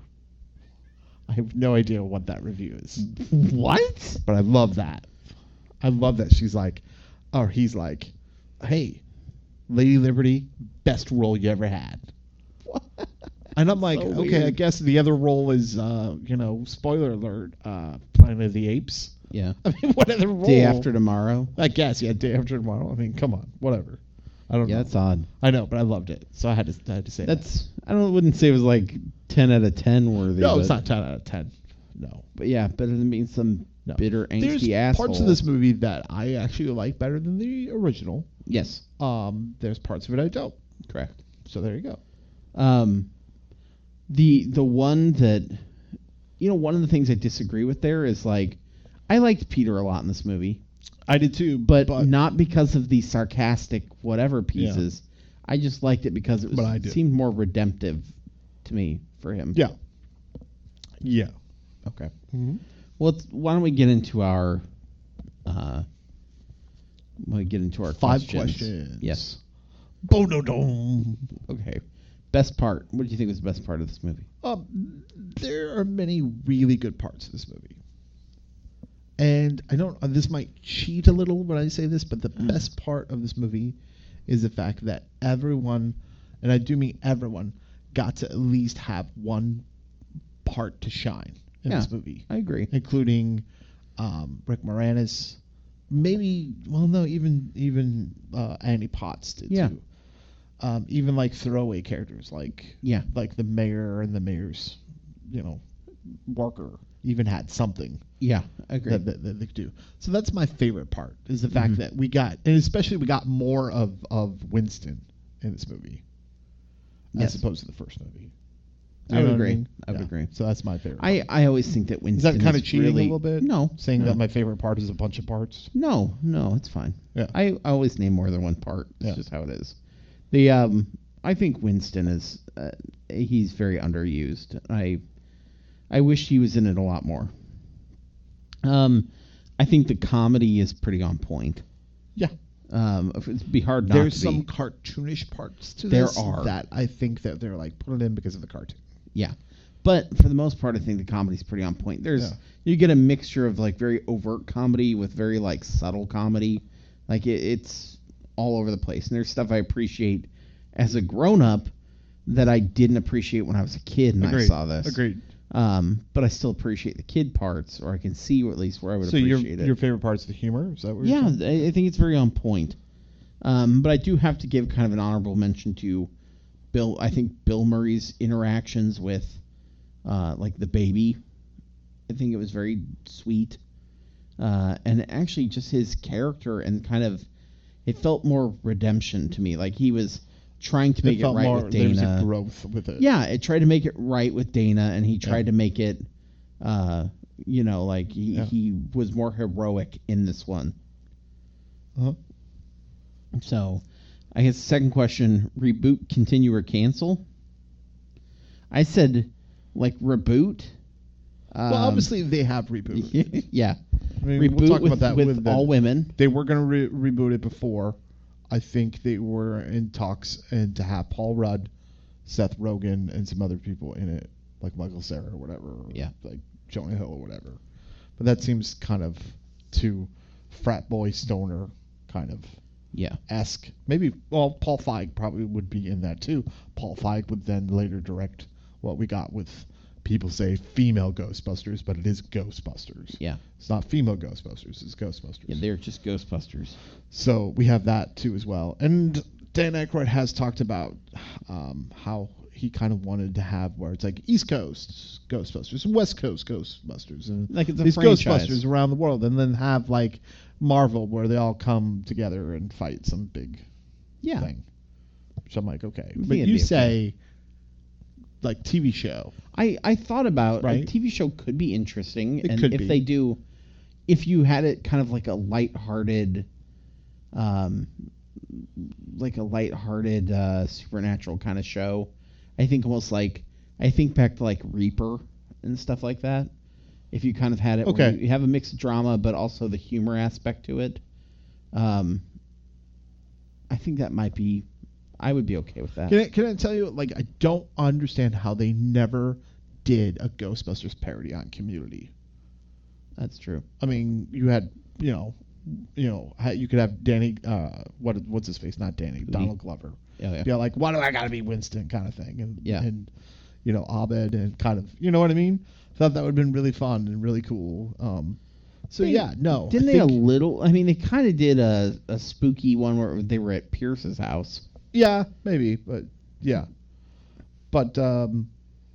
I have no idea what that review is. What? But I love that. I love that she's like, or he's like, hey, Lady Liberty, best role you ever had. And I'm like, So okay, I weird. guess the other role is, uh, you know, spoiler alert, uh, Planet of the Apes. Yeah. I mean, what other role? Day After Tomorrow. I guess, yeah, Day After Tomorrow. I mean, come on, whatever. I don't Yeah, know. that's odd. I know, but I loved it, so I had to, I had to say that. That's I don't wouldn't say it was like ten out of ten worthy. No, but, it's not ten out of ten. No. But yeah, better than being some No. bitter There's angsty asshole. parts of this movie that I actually like better than the original. Yes, Um, there's parts of it I don't. correct. So there you go. Um, the the one that you know one of the things I disagree with there is like I liked Peter a lot in this movie, I did too, but, but not because of the sarcastic whatever pieces. I just liked it because it was But I it did. seemed more redemptive to me for him. yeah, yeah. Okay. Mm-hmm. Well, let's, why don't we get into our uh, why don't we get into our Five questions? questions. Yes. Bonodome. Okay. Best part. What do you think was the best part of this movie? Um, there are many really good parts of this movie, and I don't. Uh, this might cheat a little when I say this, but the Mm. best part of this movie is the fact that everyone, and I do mean everyone, got to at least have one part to shine in Yeah. this movie, I agree. including um, Rick Moranis, maybe. Well, no, even even uh, Annie Potts did Yeah. too. Um, even like throwaway characters like Yeah. like the mayor and the mayor's, you know, worker even had something Yeah, I agree. that, that, that they could do. So that's my favorite part is the fact Mhm. that we got, and especially we got more of, of Winston in this movie Yes. as opposed to the first movie. I would know what agree. mean? I would Yeah. agree. So that's my favorite. I, part. I always think that Is Winston that kind of is cheating really, a little bit? No, saying no. that my favorite part is a bunch of parts. No, no, it's fine. Yeah. I, I always name more than one part. It's Yeah. just how it is. The um, I think Winston is uh, he's very underused. I I wish he was in it a lot more. Um, I think the comedy is pretty on point. Yeah. Um, it'd be hard not There's to some be. cartoonish parts to There this are. that I think that they're like put it in because of the cartoon. Yeah. But for the most part, I think the comedy's pretty on point. There's Yeah. you get a mixture of like very overt comedy with very like subtle comedy. Like it, it's all over the place. And there's stuff I appreciate as a grown up that I didn't appreciate when I was a kid and I Agreed. saw this. Agreed. Um, but I still appreciate the kid parts, or I can see at least where I would So your appreciate it. your favorite part is the humor? Is that what you're Yeah, saying? I, I think it's very on point. Um, but I do have to give kind of an honorable mention to Bill. I think Bill Murray's interactions with, uh, like the baby, I think it was very sweet, uh, and actually just his character and kind of, it felt more redemption to me. Like he was trying to make it, felt right more, with there was Dana. a growth with it. Yeah, it tried to make it right with Dana, and he tried Yeah. to make it, uh, you know, like he, Yeah. he was more heroic in this one. Uh-huh. So, I guess second question: reboot, continue, or cancel? I said, like reboot. Um, Well, obviously they have rebooted. yeah, I mean, Reboot we'll talk with, about that with, with the- all women. They were going to re- reboot it before. I think they were in talks and to have Paul Rudd, Seth Rogen, and some other people in it, like Michael Cera or whatever. Or Yeah. Like Jonah Hill or whatever. But that seems kind of too frat boy stoner kind of Yeah. esque. Maybe, well, Paul Feig probably would be in that too. Paul Feig would then later direct what we got with, people say female Ghostbusters, but it is Ghostbusters. Yeah. It's not female Ghostbusters, it's Ghostbusters. Yeah, they're just Ghostbusters. So we have that too as well. And Dan Aykroyd has talked about um, how he kind of wanted to have where it's like East Coast Ghostbusters and West Coast Ghostbusters and Like it's a these franchise. Ghostbusters around the world, and then have like Marvel where they all come together and fight some big Yeah. thing. So I'm like, okay, I but think it'd you be okay. say like T V show. I, I thought about Right. a T V show could be interesting, It and could if be. they do, if you had it kind of like a lighthearted, um, like a lighthearted uh, supernatural kind of show, I think almost like I think back to like Reaper and stuff like that. If you kind of had it, where Okay. you have a mixed drama, but also the humor aspect to it, um, I think that might be. I would be okay with that. Can I, can I tell you, like, I don't understand how they never did a Ghostbusters parody on Community. That's true. I mean, you had, you know, you know, ha- you could have Danny, uh, what what's his face? Not Danny, Donald Glover. Yeah, yeah. Yeah, like, why do I gotta be Winston, kind of thing, and Yeah. and you know, Abed, and kind of, you know what I mean? Thought that would have been really fun and really cool. Um, so They- yeah, no, Didn't I they a think- little? I mean, they kind of did a, a spooky one where they were at Pierce's house. Yeah, maybe, but yeah, but um,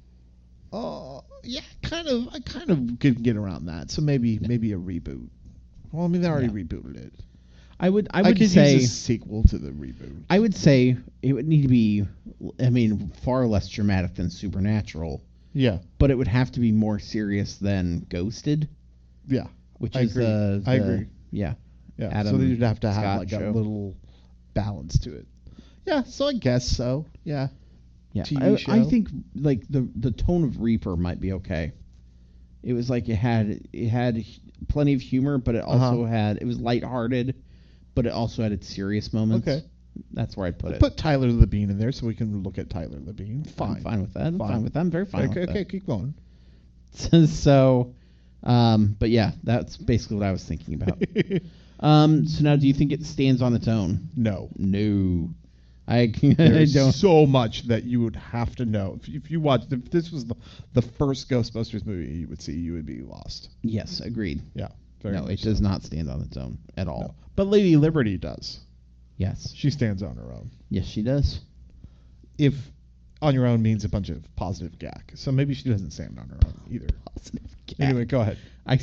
uh, yeah, kind of. I kind of could get around that. So maybe maybe a reboot. Well, I mean, they already Yeah. rebooted it. I would. I I, would could say. use a sequel to the reboot. I would say it would need to be. I mean, far less dramatic than Supernatural, Yeah, but it would have to be more serious than Ghosted, yeah, which I is agree. the, I the- agree. Yeah. Yeah, Adam so you'd have to have Scott like show. a little balance to it. Yeah, so I guess so. Yeah, Yeah. T V I, I show. think like the the tone of Reaper might be okay. It was like it had it had plenty of humor, but it also Uh-huh. had it was lighthearted, but it also had its serious moments. Okay. That's where I'd put it. put Tyler Labine in there so we can look at Tyler Labine. Fine, I'm fine with that. I'm Fine. fine with that. I'm very fine Okay, with okay, that. keep going. so, um, but yeah, that's basically what I was thinking about. um, so now, do you think it stands on its own? No. No, I, I There's don't. so much that you would have to know. If, if you watched, if this was the, the first Ghostbusters movie you would see, you would be lost. Yes, agreed. Yeah. Very No, much it so. does not stand on its own at all. No. But Lady Liberty does. Yes, She stands on her own. yes, she does. If on your own means a bunch of positive gack. So maybe she doesn't stand on her own either. Anyway, go ahead. I.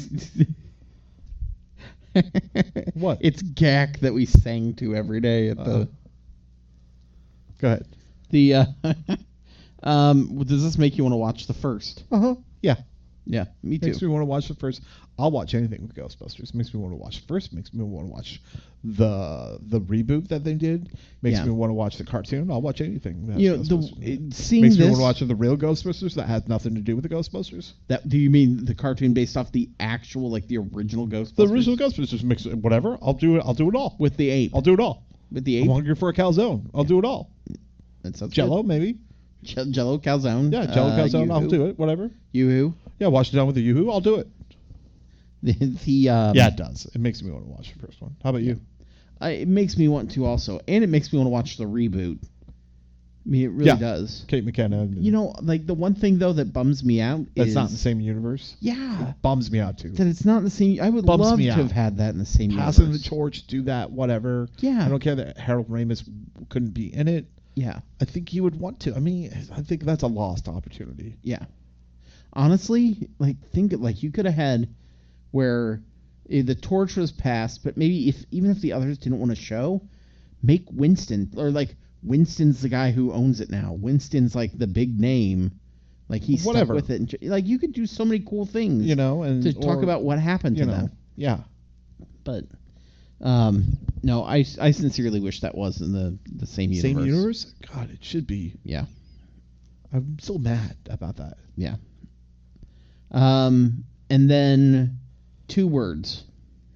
What? It's Gak that we sang to every day at Uh, the Go ahead. the. Uh, um, does this make you want to watch the first? Uh huh. Yeah. Yeah, me too. Makes me want to watch the first. I'll watch anything with Ghostbusters. Makes me want to watch the first. Makes me want to watch the the reboot that they did. Makes Yeah. me want to watch the cartoon. I'll watch anything. that has You know, the, Ghostbusters in it. it- seeing Makes me this. want to watch the real Ghostbusters that has nothing to do with the Ghostbusters. That do you mean the cartoon based off the actual, like the original Ghostbusters? The original Ghostbusters makes it whatever. I'll do it. I'll do it all. with the ape. I'll do it all. With the I'm ape. hungry for a calzone. I'll do it all. That sounds Jello, good. maybe. J- Jello calzone. Yeah, Jello uh, calzone. I'll Yoo-hoo. do it. Whatever. Yoo-hoo. Yeah, wash it down with the yoo-hoo. I'll do it. The, the um, Yeah, it does. It makes me want to watch the first one. How about you? I, it makes me want to also, and it makes me want to watch the reboot. I mean, it really Yeah. does. Kate McKenna. and- You know, like the one thing though that bums me out that's is not in the same universe. yeah, Bums me out too. that it's not in the same. I would Bums love me to out. have had that in the same Passing the universe. torch, do that, whatever. Yeah. I don't care that Harold Ramis couldn't be in it. Yeah, I think he would want to. I mean, I think that's a lost opportunity. yeah. Honestly, like think of- like you could have had where eh, the torch was passed, but maybe if even if the others didn't want to show, make Winston or like Winston's the guy who owns it now. Winston's like the big name. Like he's Whatever. stuck with it. And, j- like you could do so many cool things. You know, and to talk or, about what happened to you know, them. yeah. But um, no, I, I sincerely wish that was in the, the same universe. Same universe? God, it should be. Yeah, I'm so mad about that. yeah. Um, and then two words.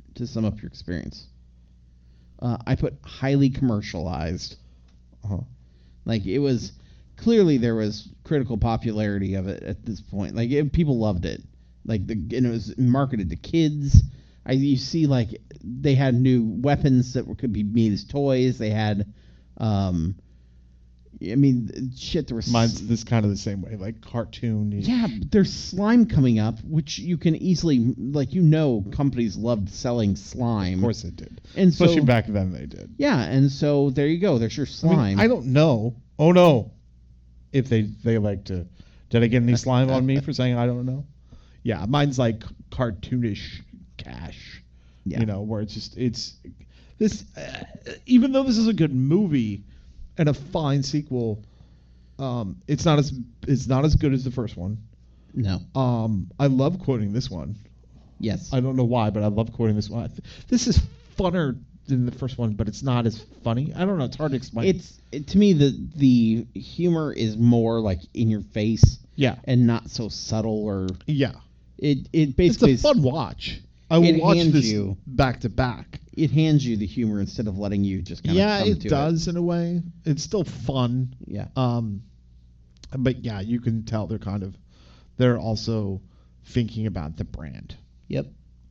to sum up your experience? Uh, I put highly commercialized. Uh-huh. Like, it was clearly there was critical popularity of it at this point. Like, it, people loved it. Like, the and it was marketed to kids. I you see like they had new weapons that were, could be made as toys. They had, um, I mean, shit. There was Mine's this kind of the same way, like cartoon. yeah. But there's slime coming up, which you can easily like. You know, companies loved selling slime. Of course they did. And so- especially back then they did. Yeah, and so there you go. There's your I, slime. mean, I don't know. Oh no, if they they like to. Did I get any slime on me for saying I don't know? Yeah, mine's like cartoonish cash. Yeah. You know, where it's just it's this. Uh, even though this is a good movie and a fine sequel, um, it's not as it's not as good as the first one. No. Um, I love quoting this one. Yes. I don't know why, but I love quoting this one. I th- This is funner than the first one, but it's not as funny. I don't know. It's hard to explain. It's it, to me the the humor is more like in your face yeah, and not so subtle or yeah. it it It's basically a fun watch. I will it watch hands this you- back to back. it hands you the humor instead of letting you just kind Yeah, of come it to does in a way. It's still fun. it. Yeah. Um, but yeah, you can tell they're kind of they're also thinking about the brand Yep.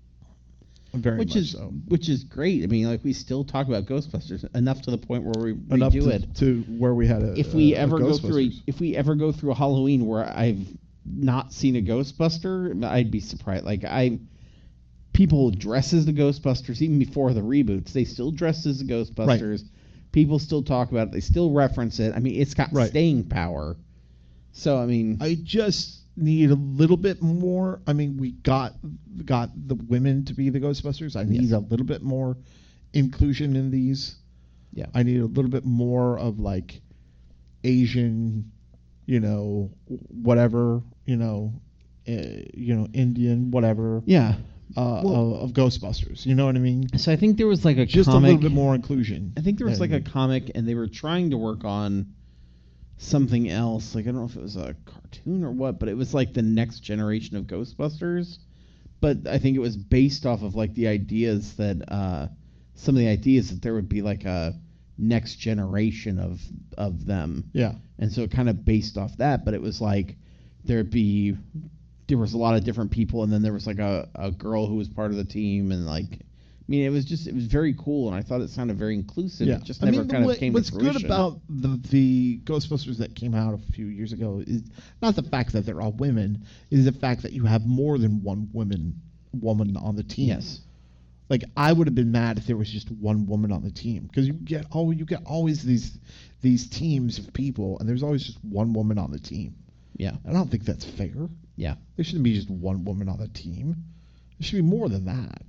very Which much is so. which is great. I mean, like we still talk about Ghostbusters enough to the point where we Enough redo to, it. to where we had a. If we a- a ever go through a, Ghostbusters. if we ever go through a Halloween where I've not seen a Ghostbuster, I'd be surprised. Like I, people dress as the Ghostbusters even before the reboots. They still dress as the Ghostbusters. People still talk about it. They still reference it. I mean, it's got Right. staying power. So I mean, I just need a little bit more. I mean, we got got the women to be the Ghostbusters. I need Yes. a little bit more inclusion in these. Yeah. I need a little bit more of like Asian, you know, whatever, you know, uh, you know, Indian, whatever, yeah. uh, Well- of, of Ghostbusters. You know what I mean? So I think there was like a Just comic, a little bit more inclusion. I think there was like a than- comic, and they were trying to work on something else. Like I don't know if it was a cartoon or what, but it was like the next generation of Ghostbusters. But I think it was based off of like the ideas that uh, some of the ideas that there would be like a next generation of of them, Yeah. and so it kind of based off that. But it was like there'd be there was a lot of different people, and then there was like a, a girl who was part of the team, and like. I mean, it was just, it was very cool, and I thought it sounded very inclusive. It just I never mean, kind the of way- came what's to fruition. good about the the Ghostbusters that came out a few years ago is not the fact that they're all women, is the fact that you have more than one woman woman on the team. Yes. Like I would have been mad if there was just one woman on the team, because you get oh you get always these these teams of people, and there's always just one woman on the team. Yeah. I don't think that's fair. Yeah. There shouldn't be just one woman on the team. There should be more than that.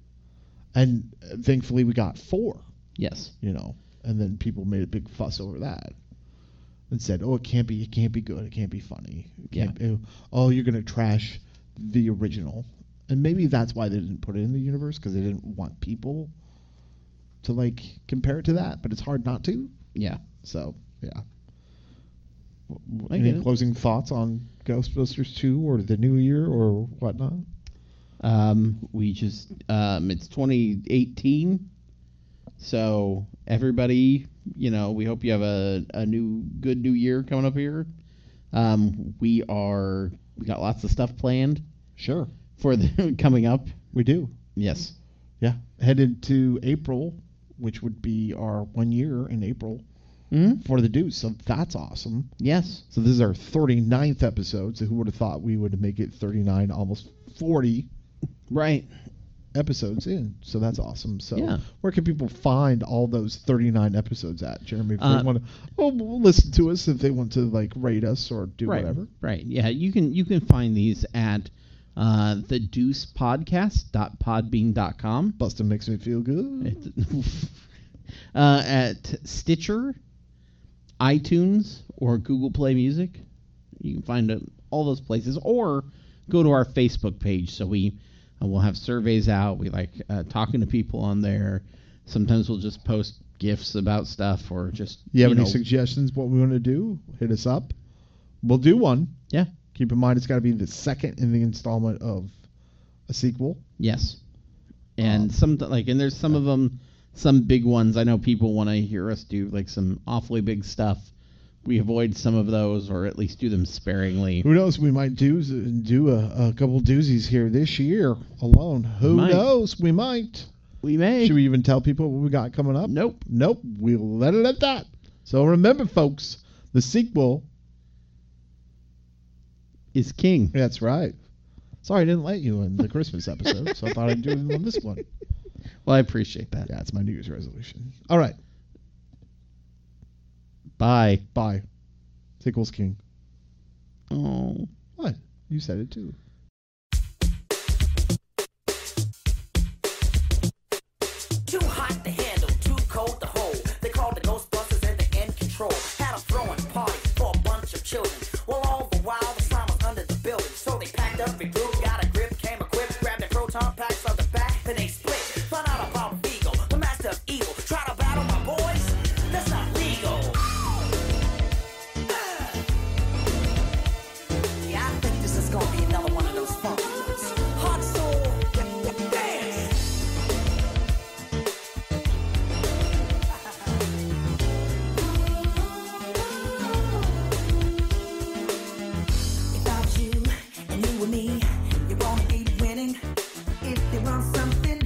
And uh, thankfully we got four. Yes. You know, and then people made a big fuss over that and said, "Oh, it can't be, it can't be good, it can't be funny. It can't be, oh, you're gonna trash the original." And maybe that's why they didn't put it in the universe, because they didn't want people to like compare it to that. But it's hard not to. Yeah. So yeah. W- I Any get it. closing thoughts on Ghostbusters two or the new year or whatnot? Um, we just, um, it's twenty eighteen. So everybody, you know, we hope you have a, a new, good new year coming up here. Um, we are, we got lots of stuff planned Sure, for the coming up. we do. Yes. Yeah, headed to April, which would be our one year in April Mm-hmm. for the Deuce. So that's awesome. Yes. So this is our thirty-ninth episode. So who would have thought we would make it thirty-nine, almost forty Right. episodes in? So that's awesome. So Yeah. where can people find all those thirty-nine episodes at, Jeremy? If Uh, they want to, oh, well, listen to us, if they want to like rate us or do right. whatever. Right. Yeah. You can, you can find these at, uh, the deuce podcast dot podbean dot com. Bustin' makes me feel good. uh, at Stitcher, iTunes, or Google Play Music. You can find it all those places, or go to our Facebook page. So we uh, we'll have surveys out. We like uh, talking to people on there. Sometimes we'll just post GIFs about stuff, or just You have any know, suggestions what we want to do? Hit us up. We'll do one. Yeah. Keep in mind it's got to be the second in the installment of a sequel. Yes. And and some like, and there's some of them, some big ones. I know people want to hear us do like some awfully big stuff. We avoid some of those, or at least do them sparingly. Who knows? We might do do a, a couple doozies here this year alone. Who Might. knows? We might. We may. Should we even tell people what we got coming up? Nope. Nope. We'll let it at that. So remember, folks, the sequel. Is king. That's right. Sorry, I didn't let you in the Christmas episode, so I thought I'd do it on this one. Well, I appreciate that. Yeah, it's my New Year's resolution. All right. Bye. Bye. Sequel's king. Oh. What? You said it too. Too hot to handle, too cold to hold. They called the Ghostbusters and they're in control. Had a throwing party for a bunch of children. Well, all the while the slime was under the building. So they packed up a group, got a grip, came equipped, grabbed their proton packs on the back, then they split. Found out about Vigo, the master of evil. Try to battle my boys? That's not legal. Yeah, I think this is gonna be another one of those funky ones. Hot soul, dance. If I was you and you were me, you're gonna be winning. If they want something